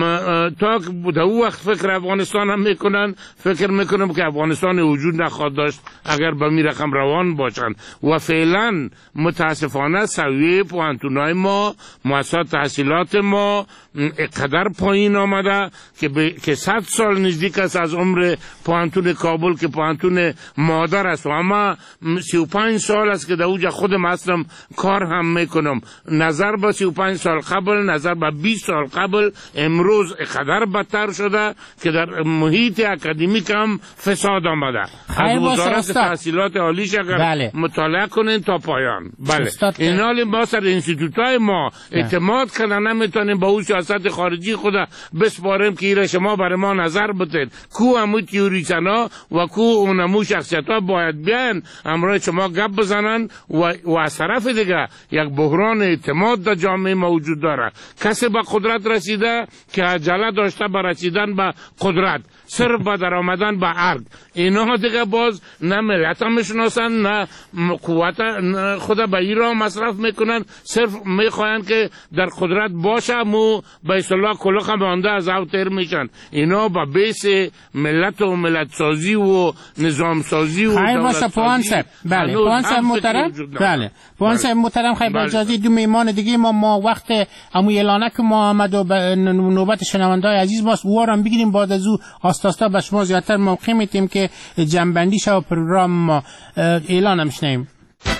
تا که او وقت فکر افغانستان هم میکنن، فکر میکنم که افغانستان وجود نخواهد داشت اگر به می رقم روان باشن. و فعلا متاسفانه سویه پوانتونای ما، مؤسسات تحصیلات ما قدر پایین آمده که ب... که صد سال نزدیک است از عمر پوانتون کابل که پوانتون مادر است و اما سی و پنج سال است که در اوجا خودم هستم کار هم میکنم. نظر به سی و پنج سال قبل، نظر به بیست سال قبل، امروز قدر بدتر شده که در محیط اکادمیک هم فساد آمده. از وزارت تحصیلات عالیش اگر بله. مطالعه کنین تا پایان. بله اینال ما سر انستیتوتای ما اعتماد کردن نمیتونیم با اون سیاست خارجی خود بسپاریم که ایره شما برای ما نظر بتید. کو همون تیوریسنا و کو اونمو شخصیت ها باید بیان امروز شما گپ بزنن و, و از طرف دیگه یک بحران اعتماد در جامعه موجود داره. کسی به قدرت رسیده که عجله داشته به رسیدن به قدرت، صرف به در آمدن به ارگ. اینا دیگه باز نه ملت هم میشناسن نه قوت خود به ایران مصرف میکنن، صرف میخواین که در قدرت باشه مو به اصطلاح کلوخ مانده از او تیر میشن. اینا با بیس ملت و ملت سازی و نظام سازی و دولت سازی. پوان صاحب بله پوان صاحب محترم بله پوان صاحب محترم خیلی با اجازه دو میمان دیگه ما ما وقت امو اعلانه که ما آمد و نوبت شنوندای عزیز باست وارم بگیریم. بعد از او آستاستا به شما زیادتر موقع میتیم که جنبندی شو پروگرام ما اعلان هم شنیم.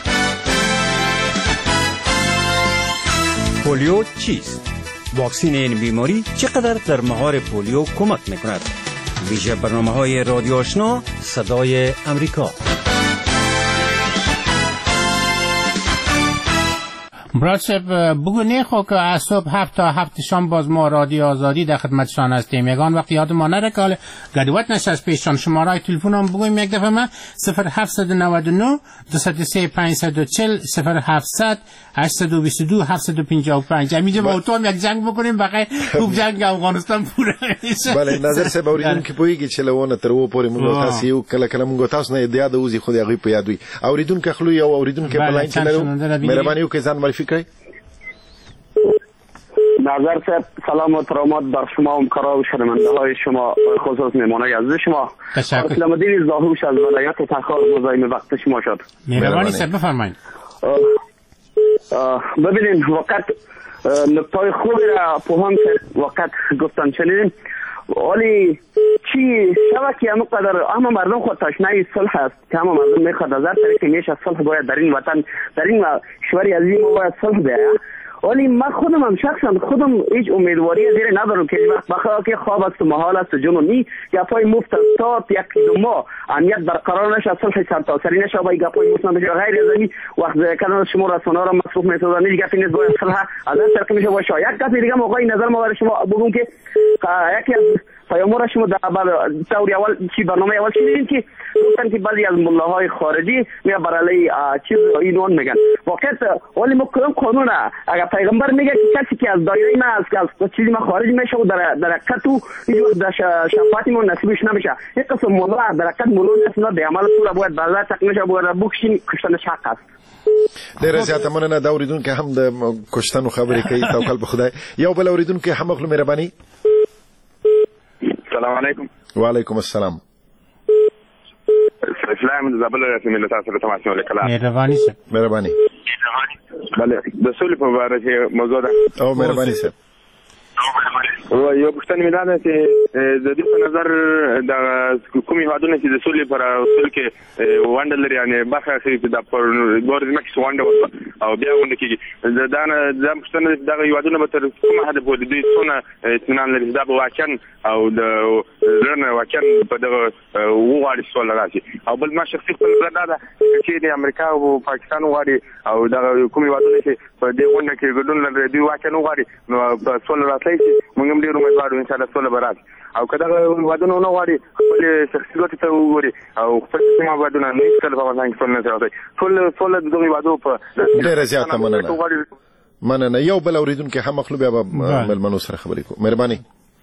پولیو چیست؟ واکسین این بیماری چقدر در مهار پولیو کمک میکند؟ ویژه برنامه های رادیو آشنا صدای امریکا. براد صاحب بگو نیخو که از صبح هفت تا هفت شام باز ما رادیو آزادی در خدمتشان هستیم. یگان وقتی یاد ما نره که حال گدوت نشست پیششان شماره تلفن هم بگویم یک دفعه من صفر هفت نه نه دو صفر سه پنج صفر چهل صفر هفت هشت دو دو هفت پنج پنج اینجا با اتوام یک جنگ بکنیم بقیه خوب جنگ افغانستان پوره میشه. بله نظر سه باوریدون که پویږي چې لونه تر و پورې موږ تاسو یو کله کله موږ تاسو نه د یاد اوزي خو دغه په یاد وي اوریدون که خلو یو اوریدون که بلاین چې لرو مهرباني وکړئ ځان معرفي کړئ. نظر صاحب سلام و ترامات بر شما و همکارا و شنونده های شما خصوص مهمانای عزیز شما. اسلام الدین زاهوش از ولایت تخار مزاحم وقت شما شد. مهربانی صاحب بفرمایید. ببینید وقت نکته خوبی را پوهان وقت گفتن شنیدیم ولی چی شبه که همه قدر همه مردم خود تشنه صلح است که همه مردم میخواد از هر طریقی میشه صلح باید در این وطن در این کشور عظیم باید صلح بیاید. ولی من خودم هم شخصا خودم هیچ امیدواری زیر ندارم که وقت بخواه که خواب است و محال است و جنونی گپای مفت تا یک دو ماه امنیت برقرار نشه صلح سرتاسری نشه با گپای مفت نشه غیر از این وقت کردن شما رسانه‌ها را مصروف می‌سازن دیگه گپی نیست باید صلح از هر طریق میشه باشه. یک گپ دیگه موقعی نظر ما برای شما بگم که یکی از پیام‌ها شما در طور اول چی برنامه اول شنیدین که گفتن که بعضی از ملاهای خارجی میاد برای چیز اینوان میگن واقعیت ولی ما کدام قانون اگر پیغمبر میگه که کسی که از دایره ما از چیزی ما خارج میشه و در در کتو در شفاعت ما نصیبش نمیشه. یک قسم مولا در کت مولا نسنا به عمل پورا باید بازار تکنشه باید بکشین کشتن شق است. ډیره زیاته مننه دا اوریدونکو هم د کشتنو خبرې کوي توکل په خدای. یو بل اوریدونکو هم خپل مهرباني. السلام علیکم. وعلیکم السلام. اسلام د زابل رسمي له تاسو سره تماس نیولې کله. مهرباني سره. مهرباني. بله د سولې په اړه چې موضوع ده. او مهرباني سره. و یو پښتنه مې ده چې د دې په نظر د کومې هیوادونه چې د سولې پر اصول کې ونډه لري یعنی برخه اخلي چې د پر ګورځم کې ونډه او بیا ونډه کېږي دا نه د پښتنه دغه هیوادونه به تر کومه حد پورې د دې څونه اطمینان لري دا به واقعا او د رنه واقعا په دغه وغواړي سول راشي. او بل ما شخصي خپل نظر ده چې د امریکا او پاکستان وغواړي او دغه کومې هیوادونه چې په دې ونډه کې ګډون لري دوی واقعا وغواړي نو په سول راتلای شي موږ هم ډېر امیدوار یو ان شاء الله سول به راشي. او که دغه هیوادونه ونه غواړي خپل شخصي ګټې ته وګوري او خپل سیمه هیوادونه نه هېڅکله په افغانستان کې سول نه راځي. ټول سول د دغه هیوادو په ډېره زیاته مننه مننه. یو بل اوریدونکو هم خپل بیا به ملمنو سره خبرې کوو. مهرباني.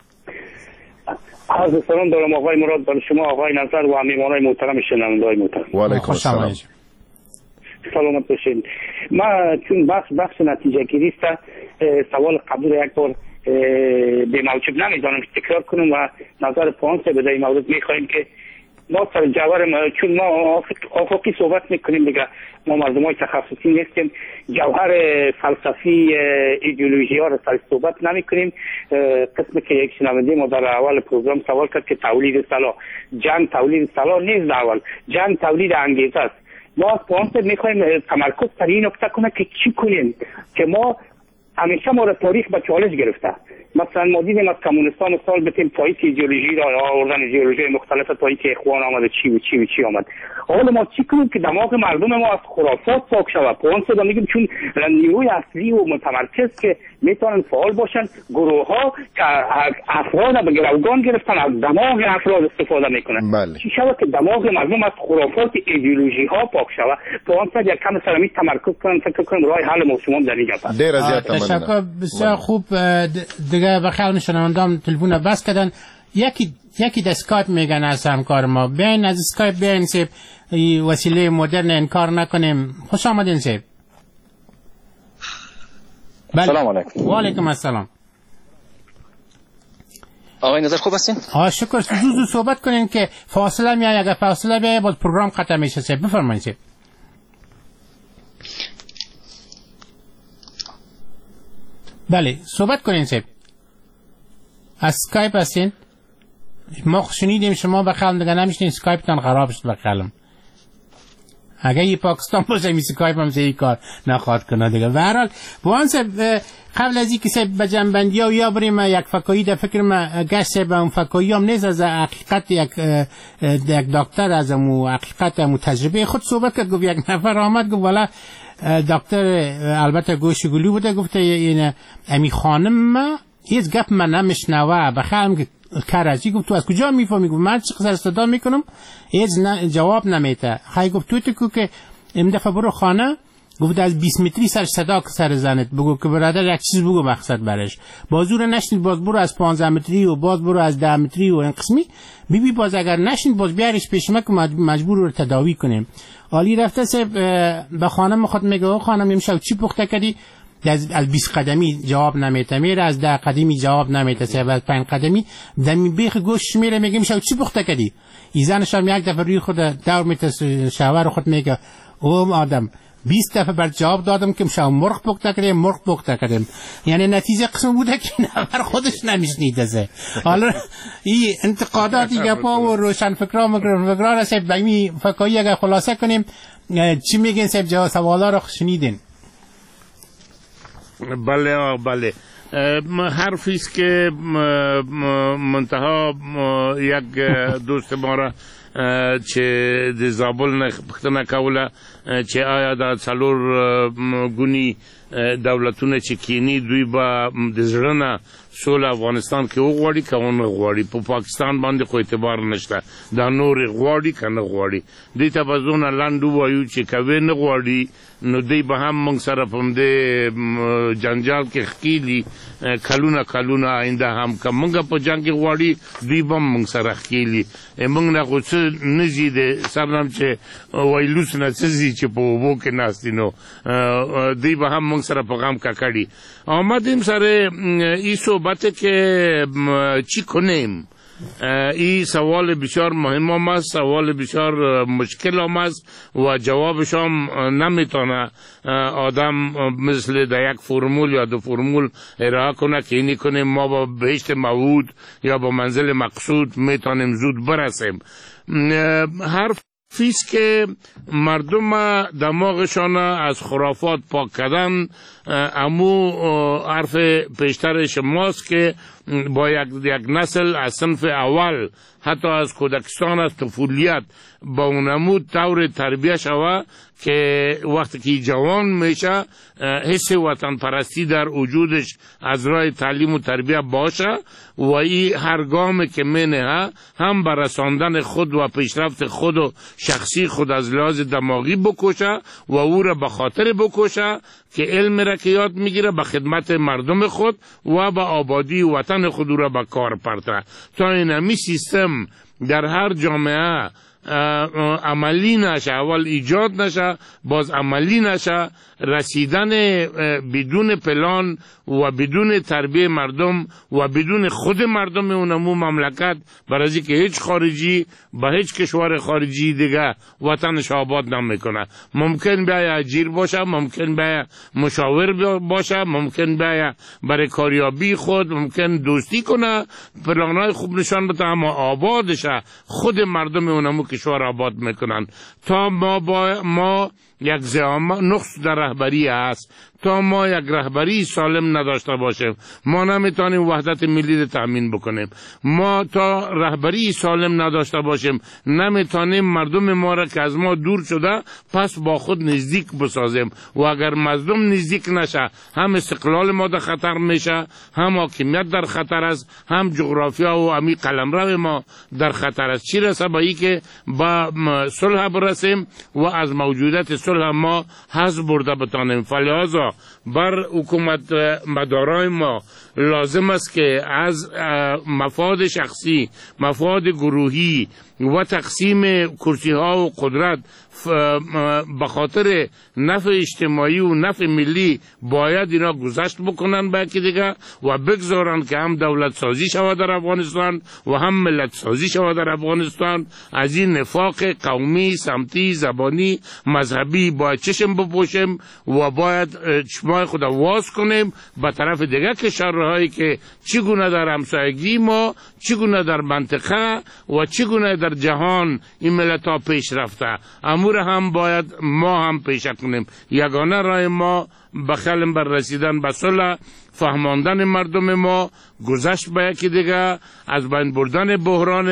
عرض سلام دارم آقای مراد بر شما آقای نصر و میهمانان محترم شنونده‌های محترم. و علیکم السلام. سلامت باشین. ما چون بخش بخش نتیجه گیری است سوال قبل یک بار به موجب نمیدانم تکرار کنم و نظر پانسه به این موضوع میخوایم که ما سر جوهر چون ما افقی صحبت میکنیم دیگه ما مردم های تخصصی نیستیم جوهر فلسفی ایدئولوژی ها رو سر صحبت نمی کنیم. قسمی که یک شنونده ما در اول پروگرام سوال کرد که تولید سلاح جنگ تولید سلاح نیست در اول جنگ تولید انگیزه است. ما از پانسه میخوایم تمرکز بر این نکته کنه که چی کنیم که ما همیشه ما را تاریخ به چالش گرفته مثلا ما دیدیم از کمونستان سال بتیم تایید ایدئولوژی را آوردن، ایدئولوژی مختلف تایید که اخوان آمد چی و چی و چی آمد. حالا ما چی کنیم که دماغ مردم ما از خرافات پاک شود؟ پوان صدا میگیم چون نیروی اصلی و متمرکز که میتونن فعال باشن، گروه ها که افراد به گروگان گرفتن از دماغ افراد استفاده میکنن. بله. چی شود که دماغ مردم از خرافات ایدئولوژی ها پاک شود؟ پوان صدا یک کم سرمی تمرکز کنن، فکر کنم راه حل موضوع در اینجا است. دیر از تشکر بسیار خوب. دیگه بخیر شنوندگان تلفن بس کردن. یکی یکی د اسکایپ میگن از همکار ما بیاین از اسکایپ بیاین سیب وسیله مدرن انکار نکنیم. خوش آمدین سیب. سلام علیکم. و علیکم السلام. آقای نظر خوب هستین؟ آه شکر. زود صحبت کنین که فاصله میاد، اگه فاصله بیاد باز پروگرام قطع میشه. سیب بفرمایید سیب. بله صحبت کنین سیب. از اسکایپ هستین؟ ما شنیدیم شما بخلم دیگه نمیشنین، اسکایپ تان خراب شد بخلم. اگه یه پاکستان باشه می اسکایپ هم زی کار نخواد کنه دیگه. به هر حال بوان صاحب قبل از اینکه صاحب به جنبندی ها یا بریم یک فکایی در فکر ما گشت صاحب اون فکایی هم نیست از حقیقت یک یک دکتر از امو حقیقت امو تجربه خود صحبت کرد. گفت یک نفر آمد گفت والا دکتر البته گوش گلو بوده، گفته این امی خانم ما هیچ گپ من نمیشنوه بخلم که کرجی. گفت تو از کجا میفهمی؟ گفت من چقدر صدا میکنم هیچ جواب نمیده. خیلی گفت تو تو که این دفعه برو خانه، گفت از بیست متری سر صدا سر زنت بگو که برادر یک چیز بگو مقصد برش. بازور نشنید باز برو از پانزده متری و باز برو از ده متری و این قسمی بی بی باز اگر نشنید باز بیارش پیش ما که مجبور رو تداوی کنیم. عالی رفته سه به خانم خود میگه خانم امشب چی پخته کردی؟ از بیست قدمی جواب نمیده، میره از ده قدمی جواب نمیده، سه از پنج قدمی دمی بیخ گوش میره میگه میشه چی پخته کردی؟ ایزنش هم یک دفعه روی خود دور میته شاور خود میگه او آدم بیست دفعه بر جواب دادم که میشه مرغ پخته کردیم مرغ پخته کردیم. یعنی نتیجه قسم بوده که نفر خودش نمیشنیده زه. حالا این انتقاداتی گپا و روشن فکرا مگر فکرا را سه بمی فکایی اگر خلاصه کنیم چی میگین سه جواب سوالا رو شنیدین؟ بله بله حرفی است که منتها یک دوست ما را چې د زابل نه پښتنه کوله چې آیا د څلور ګونی دولتونه چې کینی دوی به د زړه نه سوله افغانستان کې وغواړي که ونه غواړي. په پاکستان باندې خو اعتبار نشته، دا نور غواړي که نه غواړي. دوی ته به زونه لنډ ووایو چې که وی نه غواړي نو دوی به هم موږ سره په همدې جنجال کې ښکېلي کلونه کلونه آینده هم که موږ په جنګ کې غواړي دوی به هم موږ سره ښکېلي. موږ نه خو څه نه ځي د سرنم چې وایلوس نه څه ځي چې په اوبو کې ناست دي، نو دوی به هم موږ سره په غم ککړي. آمدیم سر این صحبت که چی کنیم. این سوال بسیار مهم هم است، سوال بسیار مشکل هم است و جوابش هم نمیتونه آدم مثل در یک فرمول یا دو فرمول ارائه کنه که اینی کنیم ما با بهشت موعود یا با منزل مقصود میتونیم زود برسیم. حرف فیست که مردم دماغشان از خرافات پاک کردن امو حرف پیشتر شماست که با یک, یک نسل از صنف اول حتی از کودکستان از طفولیت با اونمو طور تربیه شوه که وقتی که جوان میشه حس وطن پرستی در وجودش از راه تعلیم و تربیه باشه و این هر گام که منه هم بر رساندن خود و پیشرفت خود و شخصی خود از لحاظ دماغی بکشه و او را به خاطر بکشه که علم را که یاد میگیره به خدمت مردم خود و به آبادی وطن خود را به کار پرته. تا اینمی سیستم در هر جامعه عملی نشه، اول ایجاد نشه باز عملی نشه، رسیدن بدون پلان و بدون تربیه مردم و بدون خود مردم اونمو مملکت برای که هیچ خارجی به هیچ کشور خارجی دیگه وطنش آباد نمیکنه. ممکن بیای اجیر باشه، ممکن بیای مشاور باشه، ممکن بیای برای کاریابی خود ممکن دوستی کنه، پلانای خوب نشان بده، اما آبادشه خود مردم اونمو کشور آباد میکنن. تا ما با ما یک زعامت نقص در رهبری است. تا ما یک رهبری سالم نداشته باشیم ما نمیتونیم وحدت ملی رو تامین بکنیم. ما تا رهبری سالم نداشته باشیم نمیتونیم مردم ما را که از ما دور شده پس با خود نزدیک بسازیم و اگر مردم نزدیک نشه هم استقلال ما در خطر میشه، هم حاکمیت در خطر است، هم جغرافیا و امی قلمرو ما در خطر است. چی رسه به ای که با صلح برسیم و از موجودیت صلح ما حظ برده بتانیم. فلذا بر حکومت مدارای ما لازم است که از مفاد شخصی، مفاد گروهی و تقسیم کرسی ها و قدرت به خاطر نفع اجتماعی و نفع ملی باید اینا گذشت بکنن به یکی دیگه و بگذارن که هم دولت سازی شود در افغانستان و هم ملت سازی شود در افغانستان. از این نفاق قومی، سمتی، زبانی، مذهبی باید چشم بپوشیم و باید چشمای خود واز کنیم به طرف دیگه کشورهایی که چگونه در همسایگی ما، چگونه در منطقه و چگونه در جهان این ملت ها پیش رفته، امور هم باید ما هم پیش کنیم. یگانه راه ما به خلم بر رسیدن به صلح، فهماندن مردم ما، گذشت به یکی دیگه، از بین بردن بحران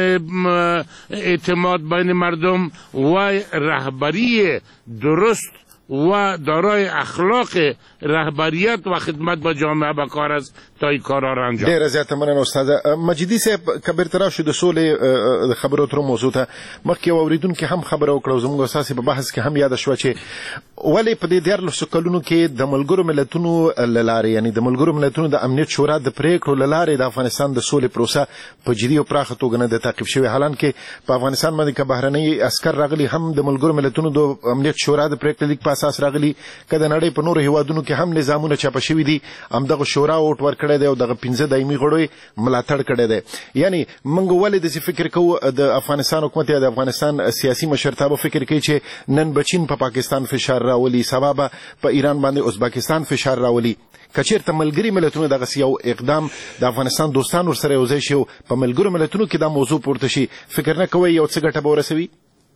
اعتماد بین مردم و رهبری درست و دارای اخلاق رهبریت و خدمت به جامعه به کار است تا این کارا را انجام. ډیره زیاته مننه استاد مجیدي صاحب. که بیرته راشو د سولې د خبرو اترو موضوع ته مخکې واوریدونکي هم خبره وکړه او زموږ اساسي په بحث کې هم یاده شوه چې ولې په دې دیارلسو کلونو کې د ملګرو ملتونو له لارې یعنې د ملګرو ملتونو د امنیت شورا د پریکړو له لارې د افغانستان د سولې پروسه په جدي او پراخه توګه نه ده تعقیب شوې، حالانکه په افغانستان باندې که بهرنۍ عسکر راغلي هم د ملګرو ملتونو د امنیت شورا د پریکړې لیک په اساس راغلي، که د نړۍ په نورو هیوادونو کې هم نظامونه چاپه شوي دي همدغه شورا ووټ ورکړی دی او دغه پنځه دایمي غړو یې ملاتړ کړی دی. یعنې موږ ولې داسې فکر کوو د افغانستان حکومت یا د افغانستان سیاسي مشرتابه فکر کوي چې نن به چین په پاکستان فشار راولي، سبا به په ایران باندې ازبکستان فشار راولي. که چېرته ملګري ملتونو دغسې یو اقدام د افغانستان دوستان ورسره یو ځای شي او په ملګرو ملتونو کې دا موضوع پورته شي، فکر نه کوئ یو څه ګټه به ورسوي؟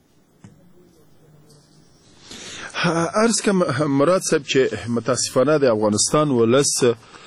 عرض کم مراد صاحب چې متاسفانه د افغانستان ولس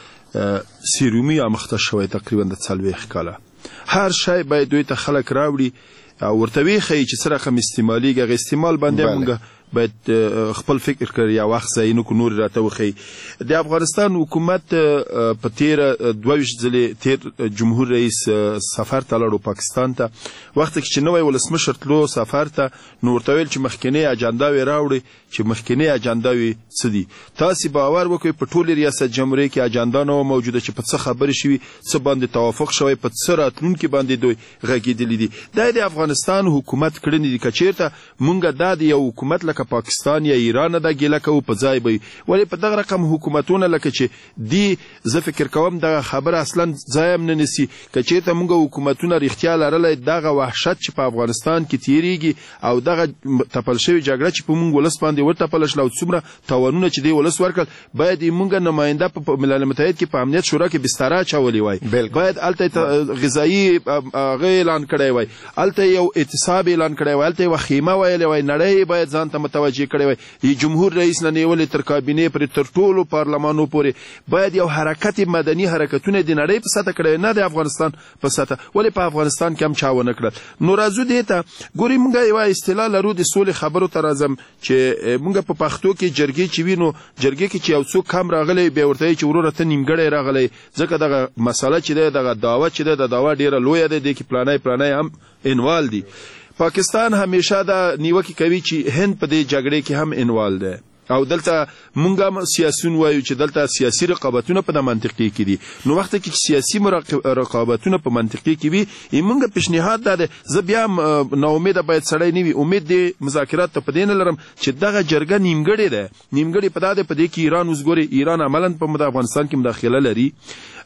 سیرومي یا مخته شوی تقریبا د څلوېښت کاله هر شی باید دوی ته خلک راوړي او ورته ویښیي چې څه رقم استعمالیږي، هغه استعمال باندې موږ باید خپل فکر کړی یا وخت ځای نه کړو، نور راته وښیي. د افغانستان حکومت په تیره دوه ویشت ځلې تیر جمهور رئیس سفر ته لاړو پاکستان ته، وخت کې چې نوی ولسمشر تلو سفر ته نو ورته ویل چې مخکینۍ اجنداوې راوړئ چې مخکینۍ اجنداوې څه دي. تاسې باور وکړئ په ټولې ریاست جمهوریه کې اجندا نه وه موجوده چې په څه خبرې شوي، څه باندې توافق شوی، په څه راتلونکي باندې دوی غږېدلي دي. دا د افغانستان حکومت کړنې دي. که چېرته مونږ دا د یو حکومت لکه پاکستان یا ایران دا ګیله کوو په ځای به وي، ولې په دغه رقم حکومتونه لکه چې دی زه فکر کوم دغه خبره اصلا ځای هم نه نیسي. که چېرته مونږ حکومتونه رښتیا لرلی دغه وحشت چې په افغانستان کې تېرېږي او دغه تپل شوې جګړه چې په مونږ ولس باندې وتپله شله او څومره تاوانونه چې دی ولس ورکړل، باید یې مونږ نماینده په ملل متحد کې په امنیت شورا کې بستره اچولې وای، باید هلته غذایي هغه اعلان کړی وای، هلته یو اعتصاب اعلان کړی وای، هلته یوه خیمه ویلې وای، نړۍ باید ځان ته متوجه کړی وای. جمهور رئیس نه نیولې تر کابینې پورې تر ټولو پارلمانو پورې باید یو حرکت مدني حرکتونه د نړۍ په سطحه کړی، نه د افغانستان په سطحه. ولې په افغانستان کې هم چا ونه کړل؟ نو راځو دې ته ګورئ، موږ یوه اصطلاح لرو د سولې خبرو ته راځم چې موږ په پښتو کې جرګې چې وي نو جرګې کې چې یو څوک کم راغلی بیا ورته وایي چې وروره ته نیمګړی راغلی، ځکه دغه مسله چې دی دغه دعوه چې دی د دعوه ډېره لویه دی، دې کې پلانی پلانی هم انوال دي. پاکستان همیشه دا نیوکې کوي چې هند په دې جګړې کې هم انوال دی او دلته مونږ هم سیاسیون وایو چې دلته سیاسي رقابتونه په د منطقې کې دي. نو وخت کې سیاسي رقابتونه په منطقې کې وي، مونږ پیشنهاد دا دی، زه بیا هم ناامیده باید سړی نه وي، امید د مذاکرات ته په دې نه لرم چې دغه جرګه نیمګړې ده. نیمګړې په دا دی په دې کې ایران اوس ګورې، ایران عملا په افغانستان کې مداخله لري،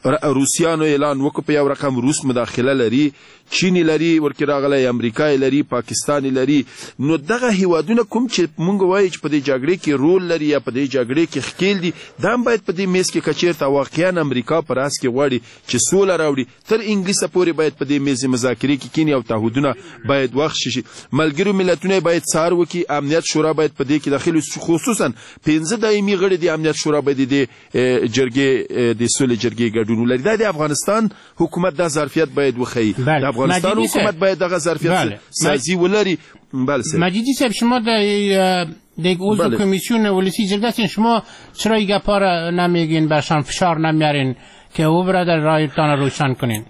روسیانو اعلان وکړ په یو رقم روس مداخله لري، چین لري ورکې راغلی، امریکا لري، پاکستان لري. نو دغه هیوادونه کوم چې مونږ وایو چې په دې جګړې کې رول لري یا په دې جګړې کې ښکیل دي، دا هم باید په دې میز کې کچیرته واقعا امریکا په راس کې غواړي چې سوله راوړي، تر انګلیسه پورې باید په دې میز مذاکرې کې کینی او تعهدونه باید وخت شي. ملګرو ملتونه باید څار وکړي، امنیت شورا باید په دې کې داخل شي، خصوصا پنځه دایمي غړي د امنیت شورا باید د جرګې د سولې جرګې ګډون ولري. دا د افغانستان حکومت دا ظرفیت باید وښیي، د افغانستان حکومت باید دغه ظرفیت سازی ولري. مجیدی صاحب، شما در یک عضو کمیسیون ولسی جرگه هستین، شما چرا این گپا را نمیگین، برشان فشار نمیارین که او برادر رایتان روشن کنین؟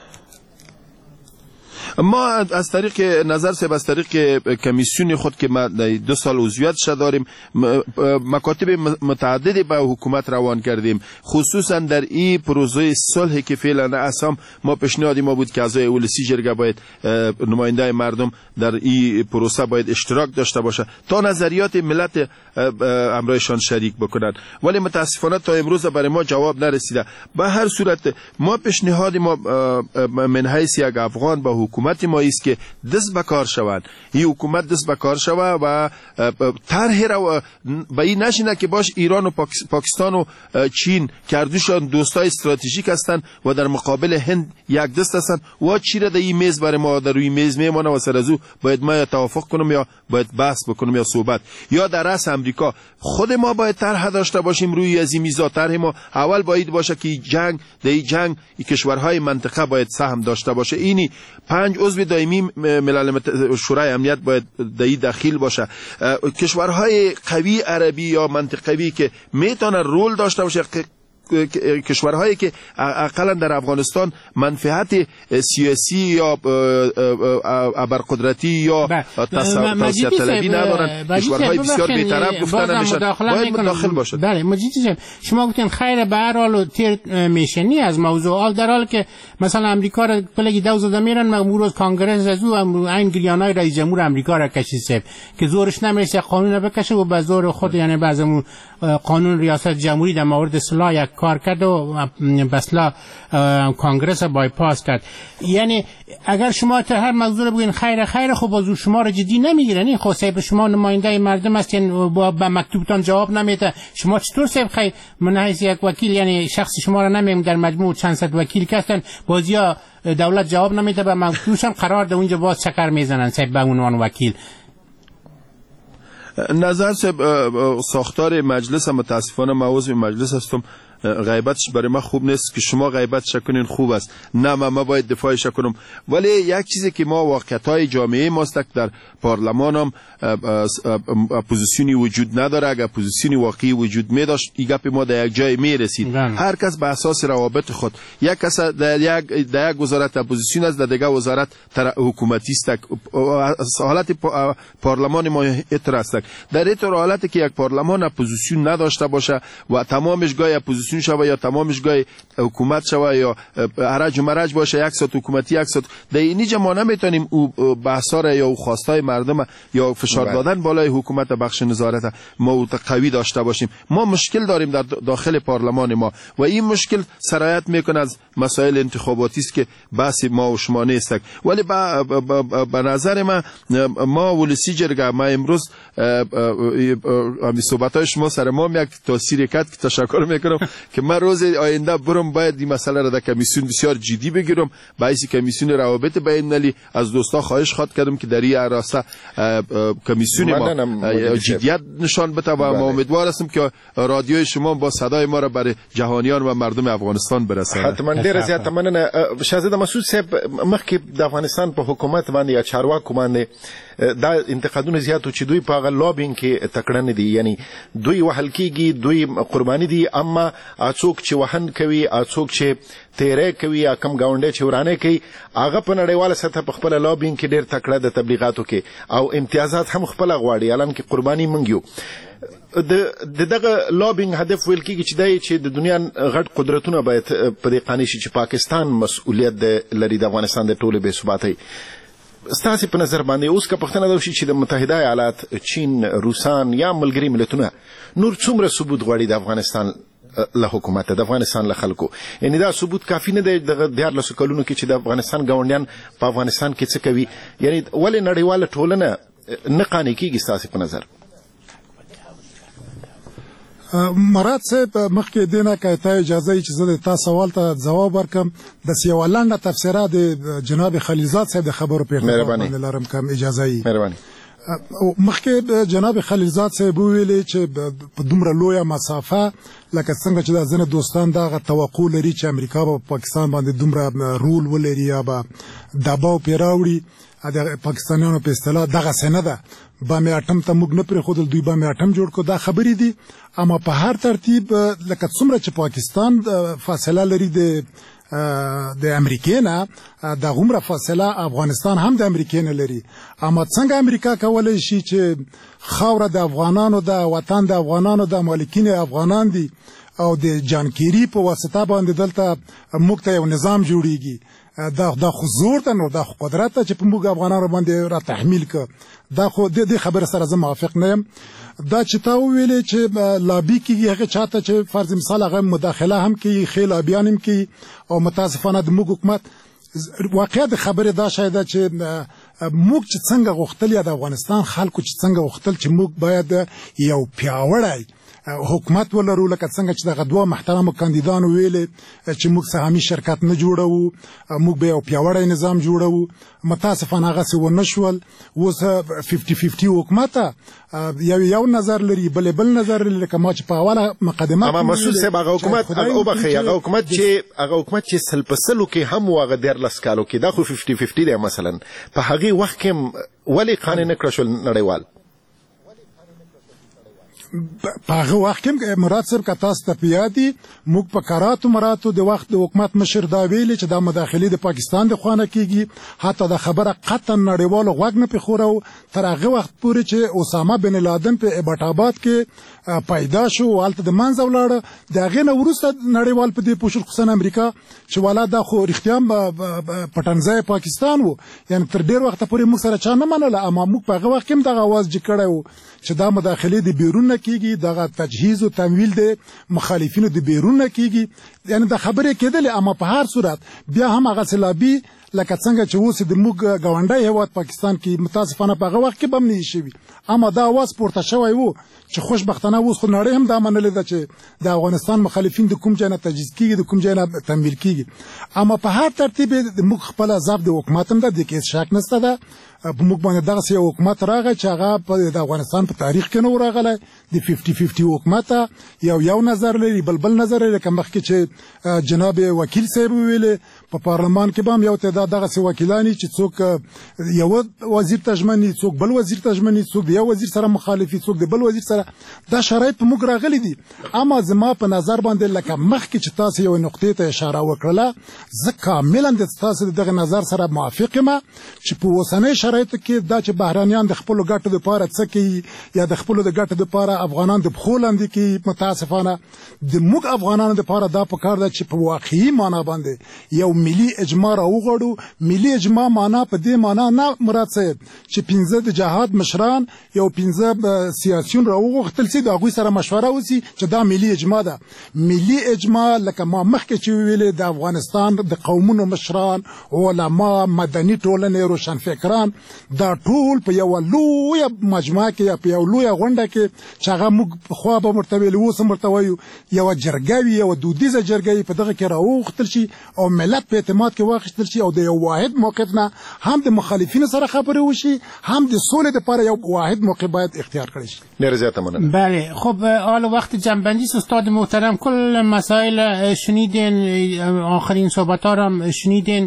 ما از طریق نظر صاحب از طریق کمیسیون خود که ما دو سال عضویتش داریم مکاتب متعددی به حکومت روان کردیم، خصوصا در این پروژه صلح که فعلا اسام ما پیشنهاد ما بود که اعضای ولسی جرگه باید نماینده مردم در این پروسه باید اشتراک داشته باشه تا نظریات ملت همراهشان شریک بکنند، ولی متاسفانه تا امروز برای ما جواب نرسیده. به هر صورت ما پیشنهاد ما من حیث یک افغان با حکومت ما است که دست به کار شوند، این حکومت دست به کار شود و طرح را به این نشینه که باش ایران و پاکستان و چین که اردوشان دوستای استراتژیک هستند و در مقابل هند یک دست هستند و چی را در این میز برای ما در روی میز میمانه و سر از او باید ما یا توافق کنم یا باید بحث بکنم یا صحبت، یا در رأس امریکا خود ما باید طرح داشته باشیم روی از این میزا. طرح ما اول باید باشه که جنگ در این جنگ این کشورهای منطقه باید سهم داشته باشه، اینی پنج عضو دائمی ملل شورای امنیت باید در این داخل باشه، کشورهای قوی عربی یا منطقوی که میتونه رول داشته باشه، کشورهایی که اقلا در افغانستان منفعت سیاسی یا ابرقدرتی یا توسعه طلبی ندارن، کشورهای بسیار بی‌طرف گفتن نمیشن، باید مداخل باشد. بله مجید صاحب، شما گفتین خیر به هر حال تیر میشنی از موضوع، در حال که مثلا امریکا را کلی دوز داده میرن، مامور کانگرس از او این گریانای رئیس جمهور امریکا را کشید صاحب که زورش نمیشه قانون را بکشه و به زور خود، یعنی بعضمون قانون ریاست جمهوری در مورد سلاح یک کار کرد و بسلا کانگرس بایپاس کرد. یعنی اگر شما تا هر موضوع بگین خیر خیر، خب بازو شما را جدی نمیگیرن. این خب صاحب شما نماینده مردم هستین، با به مکتوبتان جواب نمیده، شما چطور صاحب خیر من حیث یک وکیل، یعنی شخص شما را نمیم در مجموع چند صد وکیل کردن، بازیا دولت جواب نمیده، به مکتوبشان قرار ده اونجا باز چکر میزنن صاحب به عنوان وکیل. نظر صاحب ساختار مجلس متاسفانه ما عضو مجلس هستم، غیبتش برای ما خوب نیست که شما غیبتش کنین خوب است، نه ما, ما باید دفاعش کنم. ولی یک چیزی که ما واقعیت‌های جامعه ماست در پارلمان هم اپوزیسیونی وجود نداره، اگر اپوزیسیونی واقعی وجود می داشت این گپ ما در یک جای می رسید. هر کس به اساس روابط خود، یک کس در یک در یک وزارت اپوزیسیون است، در دیگر وزارت حکومتی است، حالت پارلمان ما اتر است. در این حالتی که یک پارلمان اپوزیسیون نداشته باشه و تمامش گای اپوزیسیون شوه یا تمامش گای حکومت شوه یا هرج و مرج باشه، یک ساعت حکومتی یک ساعت، در اینجا ما نمیتونیم او بحثا یا او خواستای مردم یا فشار دادن بالای حکومت بخش نظارت ما قوی داشته باشیم. ما مشکل داریم در داخل پارلمان ما و این مشکل سرایت میکنه از مسائل انتخاباتی است که بحث ما و شما نیست. ولی به نظر من ما ولسی جرگه ما امروز همین صحبت‌های شما سر ما یک تاثیر کرد که تشکر میکنم که من روز آینده برم باید این مسئله را در کمیسیون بسیار جدی بگیرم. باعث کمیسیون روابط بین‌المللی از دوستا خواهش خواد کردم که در این عرصه کمیسیون ما جدیت نشان بده و ما امیدوار هستم که رادیوی شما با صدای ما را برای جهانیان و مردم افغانستان برسونه. حتما ډیر زیات مننه. شاهزاده مسعود صاحب، مخکې د افغانستان په حکومت باندې یا چارواکو باندې دا انتقادونه زیاتو چې دوی په هغه لابینګ کې تکړه نه دي، یعنی دوی وهل کېږي، دوی قرباني دي، اما څوک چې وهن کوي، څوک چې تیری کوي یا کم ګاونډی چې ورانه کوي، هغه په نړیواله سطح په خپله لابینګ کې ډېر تکړه د تبلیغاتو کې او امتیازات هم خپله غواړي، حالان کې قرباني موږ یو. د دغه لابینګ هدف ویل کېږي چې دی چې د دنیا غټ قدرتونه باید په دې قانع شي چې پاکستان مسؤلیت لري د افغانستان د ټولې بې ثباتۍ. ستاسې په نظر باندې اوس که پوښتنه دا وشي چې د متحده ایالات، چین، روسان یا ملګري ملتونه نور څومره ثبوت غواړي د افغانستان له حکومت د افغانستان له خلکو یعنی دا ثبوت کافی نه دی د دیارلسو کلونو کې چې د افغانستان ګاونډیان په افغانستان کې څه کوي یعنی ولې نړیواله ټولنه نه قانع کیږي ستاسو په نظر؟ مراد صاحب مخکې دینه که ته اجازه ای چې زه د تا سوال ته جواب ورکم د یوه لنډه تفسیره د جناب خلیلزاد صاحب د خبرو پیغام باندې لرم کوم اجازه ای مهرباني. مخکې جناب خلیلزاد صاحب ویلي چې په دومره لویه مسافه لکه څنګه چې د ځینې دوستان دغه توقع لري چې امریکا به پاکستان باندې دومره رول ولري یا به دباو پرې راوړي د پاکستانیانو په اصطلاح دغسې نه ده. بام اټم ته موږ نه پرېښودل، دوی بام اټم جوړ کړو، دا خبرې دي. اما په هر ترتیب لکه څومره چې پاکستان فاصله لري د د امریکې نه، د غومره فاصله افغانستان هم د امریکې نه لري. اما څنګه امریکا کولی شي چې خاوره د افغانانو د وطن د افغانانو د مالکین افغانان دي او د جانکيري په واسطه باندې دلته موږ ته یو نظام جوړیږي، دا دا خو زور ته نو دا خو قدرت ته چې په موږ افغانانو باندې را تحمیل ک دا خو د دې خبره سره زه موافق نه یم. دا چې تا ویلې چې لابي کیږي هغه چاته چې فرض مثال هغه مداخله هم کوي، خې لابیان هم کوي او متاسفانه د موږ حکومت واقعا د خبره دا شاید چې موږ چې څنګه غوښتل یا د افغانستان خلکو چې څنګه غوښتل چې موږ باید یو پیاوړی حکومت ولرو، لکه څنګه چې دغه دوه محترمو کاندیدانو ویلې چې موږ سهامي شرکت نه جوړوو، موږ به یو پیاوړی نظام جوړوو. متاسفانه هغسې ونه شول. اوس ففټي ففټي حکومت یو یو نظر لري، بل بل نظر لري. لکه ما چې په اوله مقدمه اما مسعود صاحب هغه حکومت وبخښئ هغه حکومت چې هغه حکومت چې سل په سلو کې هم و هغه دیارلس کالو کې دا خو ففټي ففټي دی مثلا په هغې وخت کې ولې قانع نه کړه شول نړیوال؟ په هغه وخت کې مراد صاحب که تاسو ته په یاد دي موږ په کراتو مراتو د وخت د حکومت مشر دا ویلي چې دا مداخلې د پاکستان د خوا نه کېږي. حتی دا خبره قطعا نړیوالو غوږ نه پرېښوروه تر هغه وخت پورې چې اسامه بن لادن په ایبټ آباد کې پیدا شو او هلته د منځه ولاړه. د هغې نه وروسته نړیوال په دې پوه شول، خصوصا امریکا چې والا دا خو رښتیا هم پټنځای پاکستان و، یعنې تر ډېر وخته پورې موږ سره چا نه منله. اما موږ په هغه وخت کې هم دغه اواز جګ کړی و چې دا مداخلې د بیرون نه کېږي، دغه تجهیز او تمویل د مخالفینو د بیرون نه کېږي. یعنې دا خبرې کېدلې. اما په هر صورت بیا هم هغسې لابي لکه څنګه چې اوس د موږ ګاونډی هېواد پاکستان کې متاسفانه په هغه وخت کې به هم نه شوي. اما دا اواز پورته شوی و چې خوشبختانه اوس خو نړۍ هم دا منلې ده چې د افغانستان مخالفین د کوم ځای نه تجهیز کېږي، د کوم ځای نه تمویل کېږي. اما په هر ترتیب موږ خپله ضعف د حکومت هم ده، د کې هېڅ شک نشته ده. په موږ باندې دغسې یو حکومت راغی چې هغه د افغانستان په تاریخ کې نه و راغلی. د ففټي ففټي حکومت یو یو نظر لري، بل بل نظر لري. لکه مخکې چې جناب وکیل صاحب ویلې په پارلمان کې به هم یو تعداد دغسې وکیلان چې څوک یو وزیر ته ژمن، څوک بل وزیر ته ژمن، څوک د یو وزیر سره مخالف، څوک د بل وزیر سره. دا شرایط په موږ راغلي دي. اما زما په نظر باندې لکه مخکې چې تاسو یو نقطې ته اشاره وکړله، زه کاملا د تاسو د دغه نظر سره موافق یم چې په اوسنۍ شرایطو کې دا چې بهرانیان د خپلو ګټو دپاره څه کوي یا د خپلو د ګټو دپاره افغانان د پښو لاندې کوي، متاسفانه د موږ افغانانو دپاره دا پکار ده چې په واقعي معنا باندې یو ملي اجماع راوغواړو. ملي اجماع معنا په دې معنا نه مراد صاحب چې پنځه د جهاد مشران یو پنځه سیاسیون راوغوښتل سي، د هغوی سره مشوره وسي چې دا ملي اجماع ده. ملي اجماع لکه ما مخکې چې ویلې د افغانستان د قومونو مشران، علما، مدني ټولنې، روشنفکران، دا ټول په یوه لویه مجموعه کې یا په یوه لویه غونډه کې چې هغه موږ پخوا به ورته ویلې اوس هم ورته وایو یوه جرګه وي، یوه دودیزه جرګه وي، په دغه کې راوغوښتل شي او ملت په اعتماد کې واخیستل شي او د یو واحد موقف نه هم د مخالفینو سره خبرې وشي، هم د سولې دپاره یو واحد موقف باید اختیار کړی شي. ډېره زیاته مننه. بله خب حالا وقت جنبندی است استاد محترم، کل مسائل شنیدین، آخرین صحبت ها هم شنیدین،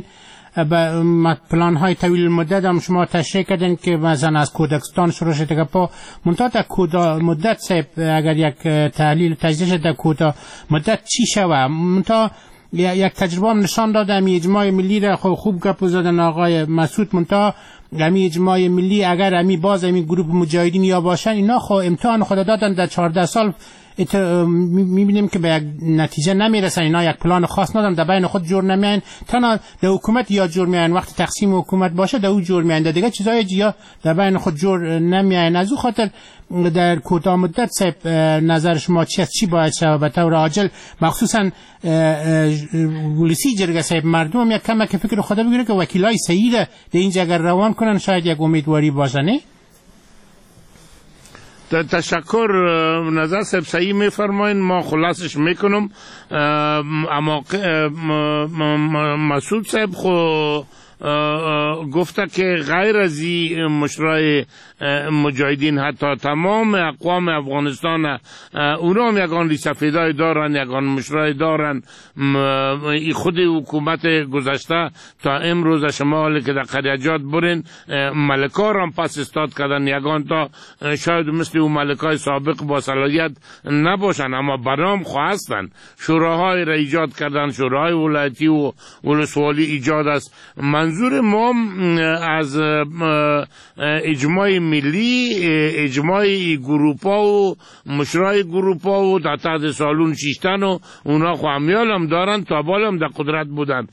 به پلان های طویل مدت هم شما تشریح کردین که مثلا از کودکستان شروع شده که پا منتها در کوتاه مدت صاحب اگر یک تحلیل تجزیه شده در کوتاه مدت چی شود؟ منتها یک تجربه هم نشان داده امی اجماع ملی را خوب خوب گپ زدن آقای مسعود، منتها امی اجماع ملی اگر امی باز امی گروه مجاهدین یا باشن اینا خو امتحان خود دادن در چهارده سال میبینیم که به یک نتیجه نمیرسن، اینا یک پلان خاص ندارن، در بین خود جور نمیان، تنها در حکومت یا جور میان وقتی تقسیم حکومت باشه در او جور میان، در دیگه چیزای یا در بین خود جور نمیان. از او خاطر در کوتاه مدت صاحب نظر شما چی است؟ چی باید شود به طور عاجل، مخصوصا ولسی جرگه صاحب مردم یک کم که فکر خدا بگیره که وکیلای صحیح در اینجا اگر روان کنن شاید یک امیدواری باشه. نه تشکر، نظر صاحب صحیح میفرمایین، ما خلاصش میکنم. اما مسعود صاحب خو گفته که غیر از این مشرای مجاهدین حتی تمام اقوام افغانستان اونا هم یکان ریسفیدای دارن، یکان مشرای دارن. خود حکومت گذشته تا امروز شما که در قریجات برین ملکار هم پس استاد کردن، یکان تا شاید مثل اون ملکای سابق با صلاحیت نباشن اما برام خواستن، شوراهای را ایجاد کردن، شوراهای ولایتی و ولسوالی ایجاد است. منظور ما از اجماع ملی، اجماع گروپا و مشرای گروپا و در تحت سالون شیشتن و اونا خوامیال هم دارن، تابال هم در قدرت بودن.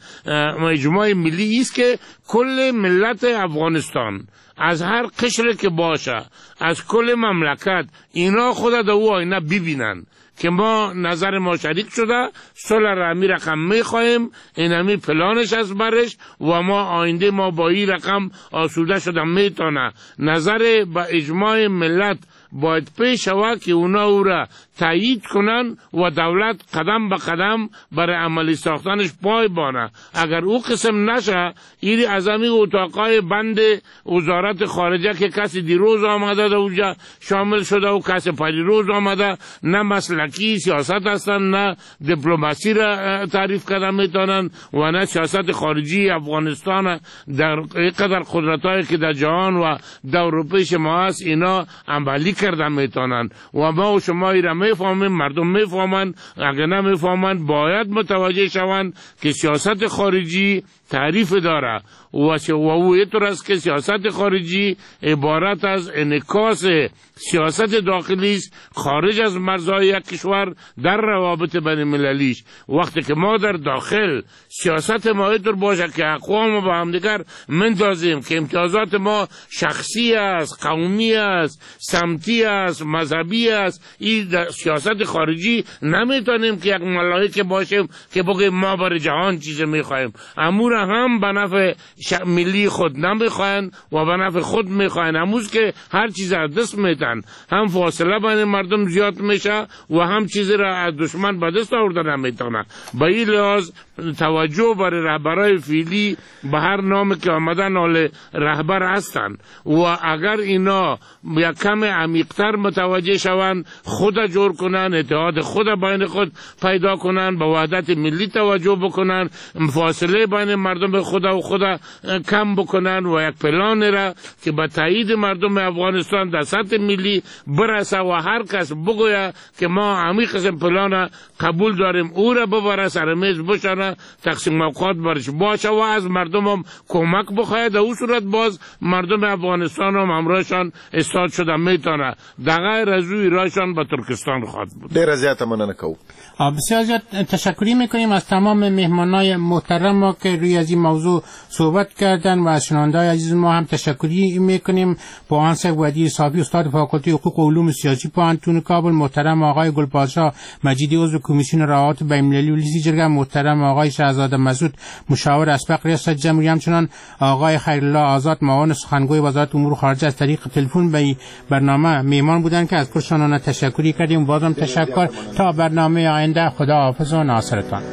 اجماع ملی است که کل ملت افغانستان از هر قشر که باشه، از کل مملکت، اینا خود در او آینه ببینن که ما نظر ما شریک شده، صلح را می رقم می خواهیم، این همی پلانش از برش و ما آینده ما با این رقم آسوده شده میتونه. نظر با اجماع ملت باید پیش شود که اونا او را تایید کنن و دولت قدم به قدم برای عملی ساختنش پای بانه. اگر او قسم نشه، ایری از همی اتاقای بند وزارت خارجه که کسی دیروز آمده در اونجا شامل شده و کسی پریروز آمده، نه مسلکی سیاست هستن، نه دیپلماسی را تعریف کردن میتونن و نه سیاست خارجی افغانستان در قدر قدرتایی که در جهان و در اروپای شما هست اینا عملی کردن میتونن و ما و شما را میفهمیم، مردم میفهمن. اگر نمیفهمن باید متوجه شوند که سیاست خارجی تعریف داره و او اینطور است که سیاست خارجی عبارت از انعکاس سیاست داخلی است خارج از مرزهای یک کشور در روابط بین المللیش. وقتی که ما در داخل سیاست ما اینطور باشه که اقوام با همدیگر مندازیم که امتیازات ما شخصی است، قومی است، سمتی است، مذهبی است، این سیاست خارجی نمیتونیم که یک ملائکه باشیم که بگیم ما برای جهان چیز میخوایم. امور هم به نفع ملی خود نمیخواین و به نفع خود میخواین. اموز که هر چیز از دست میتن، هم فاصله بین مردم زیاد میشه و هم چیزی را از دشمن به دست آورده نمیتونه. به این لحاظ توجه برای رهبرای فعلی به هر نام که آمدن حال رهبر هستن و اگر اینا یک کم عمیق‌تر متوجه شوند، خود جور کنن، اتحاد خود بین خود پیدا کنن، به وحدت ملی توجه بکنن، فاصله بین مردم خدا و خدا کم بکنن و یک پلان را که به تایید مردم افغانستان در سطح ملی برسه و هر کس بگوید که ما همین قسم پلان قبول داریم، او را ببره سر میز بشانه، تقسیم اوقات برش باشه و از مردم هم کمک بخواهد. در او صورت باز مردم افغانستان هم همراهشان استاد شده میتونه. در غیر از او رایشان به ترکستان خواهد بود. دیر زیاد مننه کو. بسیار زیاد تشکری میکنیم از تمام مهمانای محترم ما که روی از این موضوع صحبت کردن و از شنونده‌های عزیز ما هم تشکری میکنیم. پوهانس ودی صافی استاد فاکولته حقوق و علوم سیاسی پوهنتون کابل، محترم آقای گلپاشا مجیدی عضو کمیسیون روابط بین‌المللی ولسی جرگه، محترم آقای شهزاده مسعود مشاور اسبق ریاست جمهوری، همچنان آقای خیرالله آزاد معاون سخنگوی وزارت امور خارجه از طریق تلفن به برنامه میهمان بودن که از پرشانانه تشکری کردیم. بازم تشکر. تا برنامه آینده خدا حافظ و ناصرتان.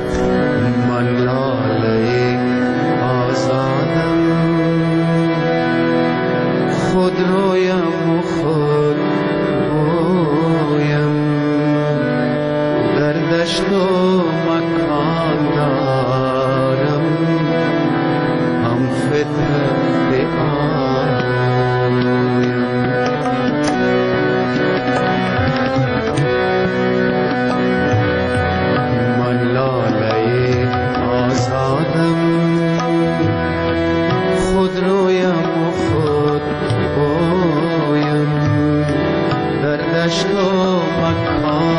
من لاله آزادم، خود رویم و خود بویم، در دشت و مکان دارم، هم فطرت آیم. من لاله آزادم، خود رویم و خود بویم، در دشت و مکان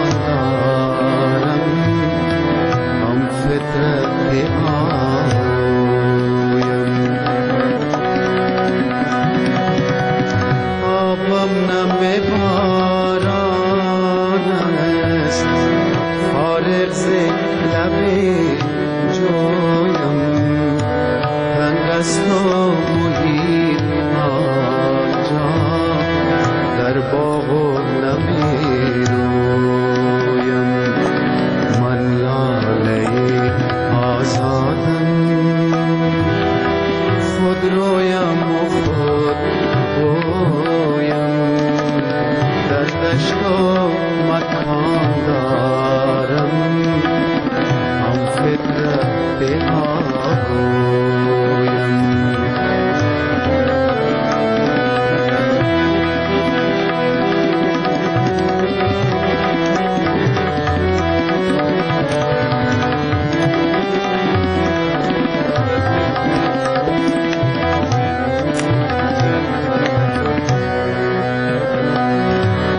لب جویم تنگ است و محیط آنجا در باغ و نمیرویم من لاله آزادم خود رویم و خود گویم در دشت و مکان دارم هم فطرت آگویم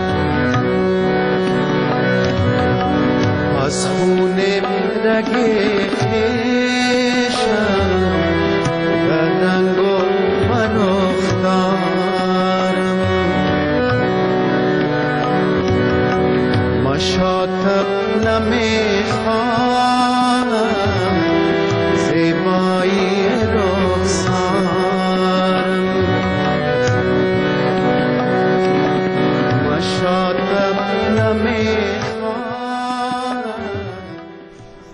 از خون رگ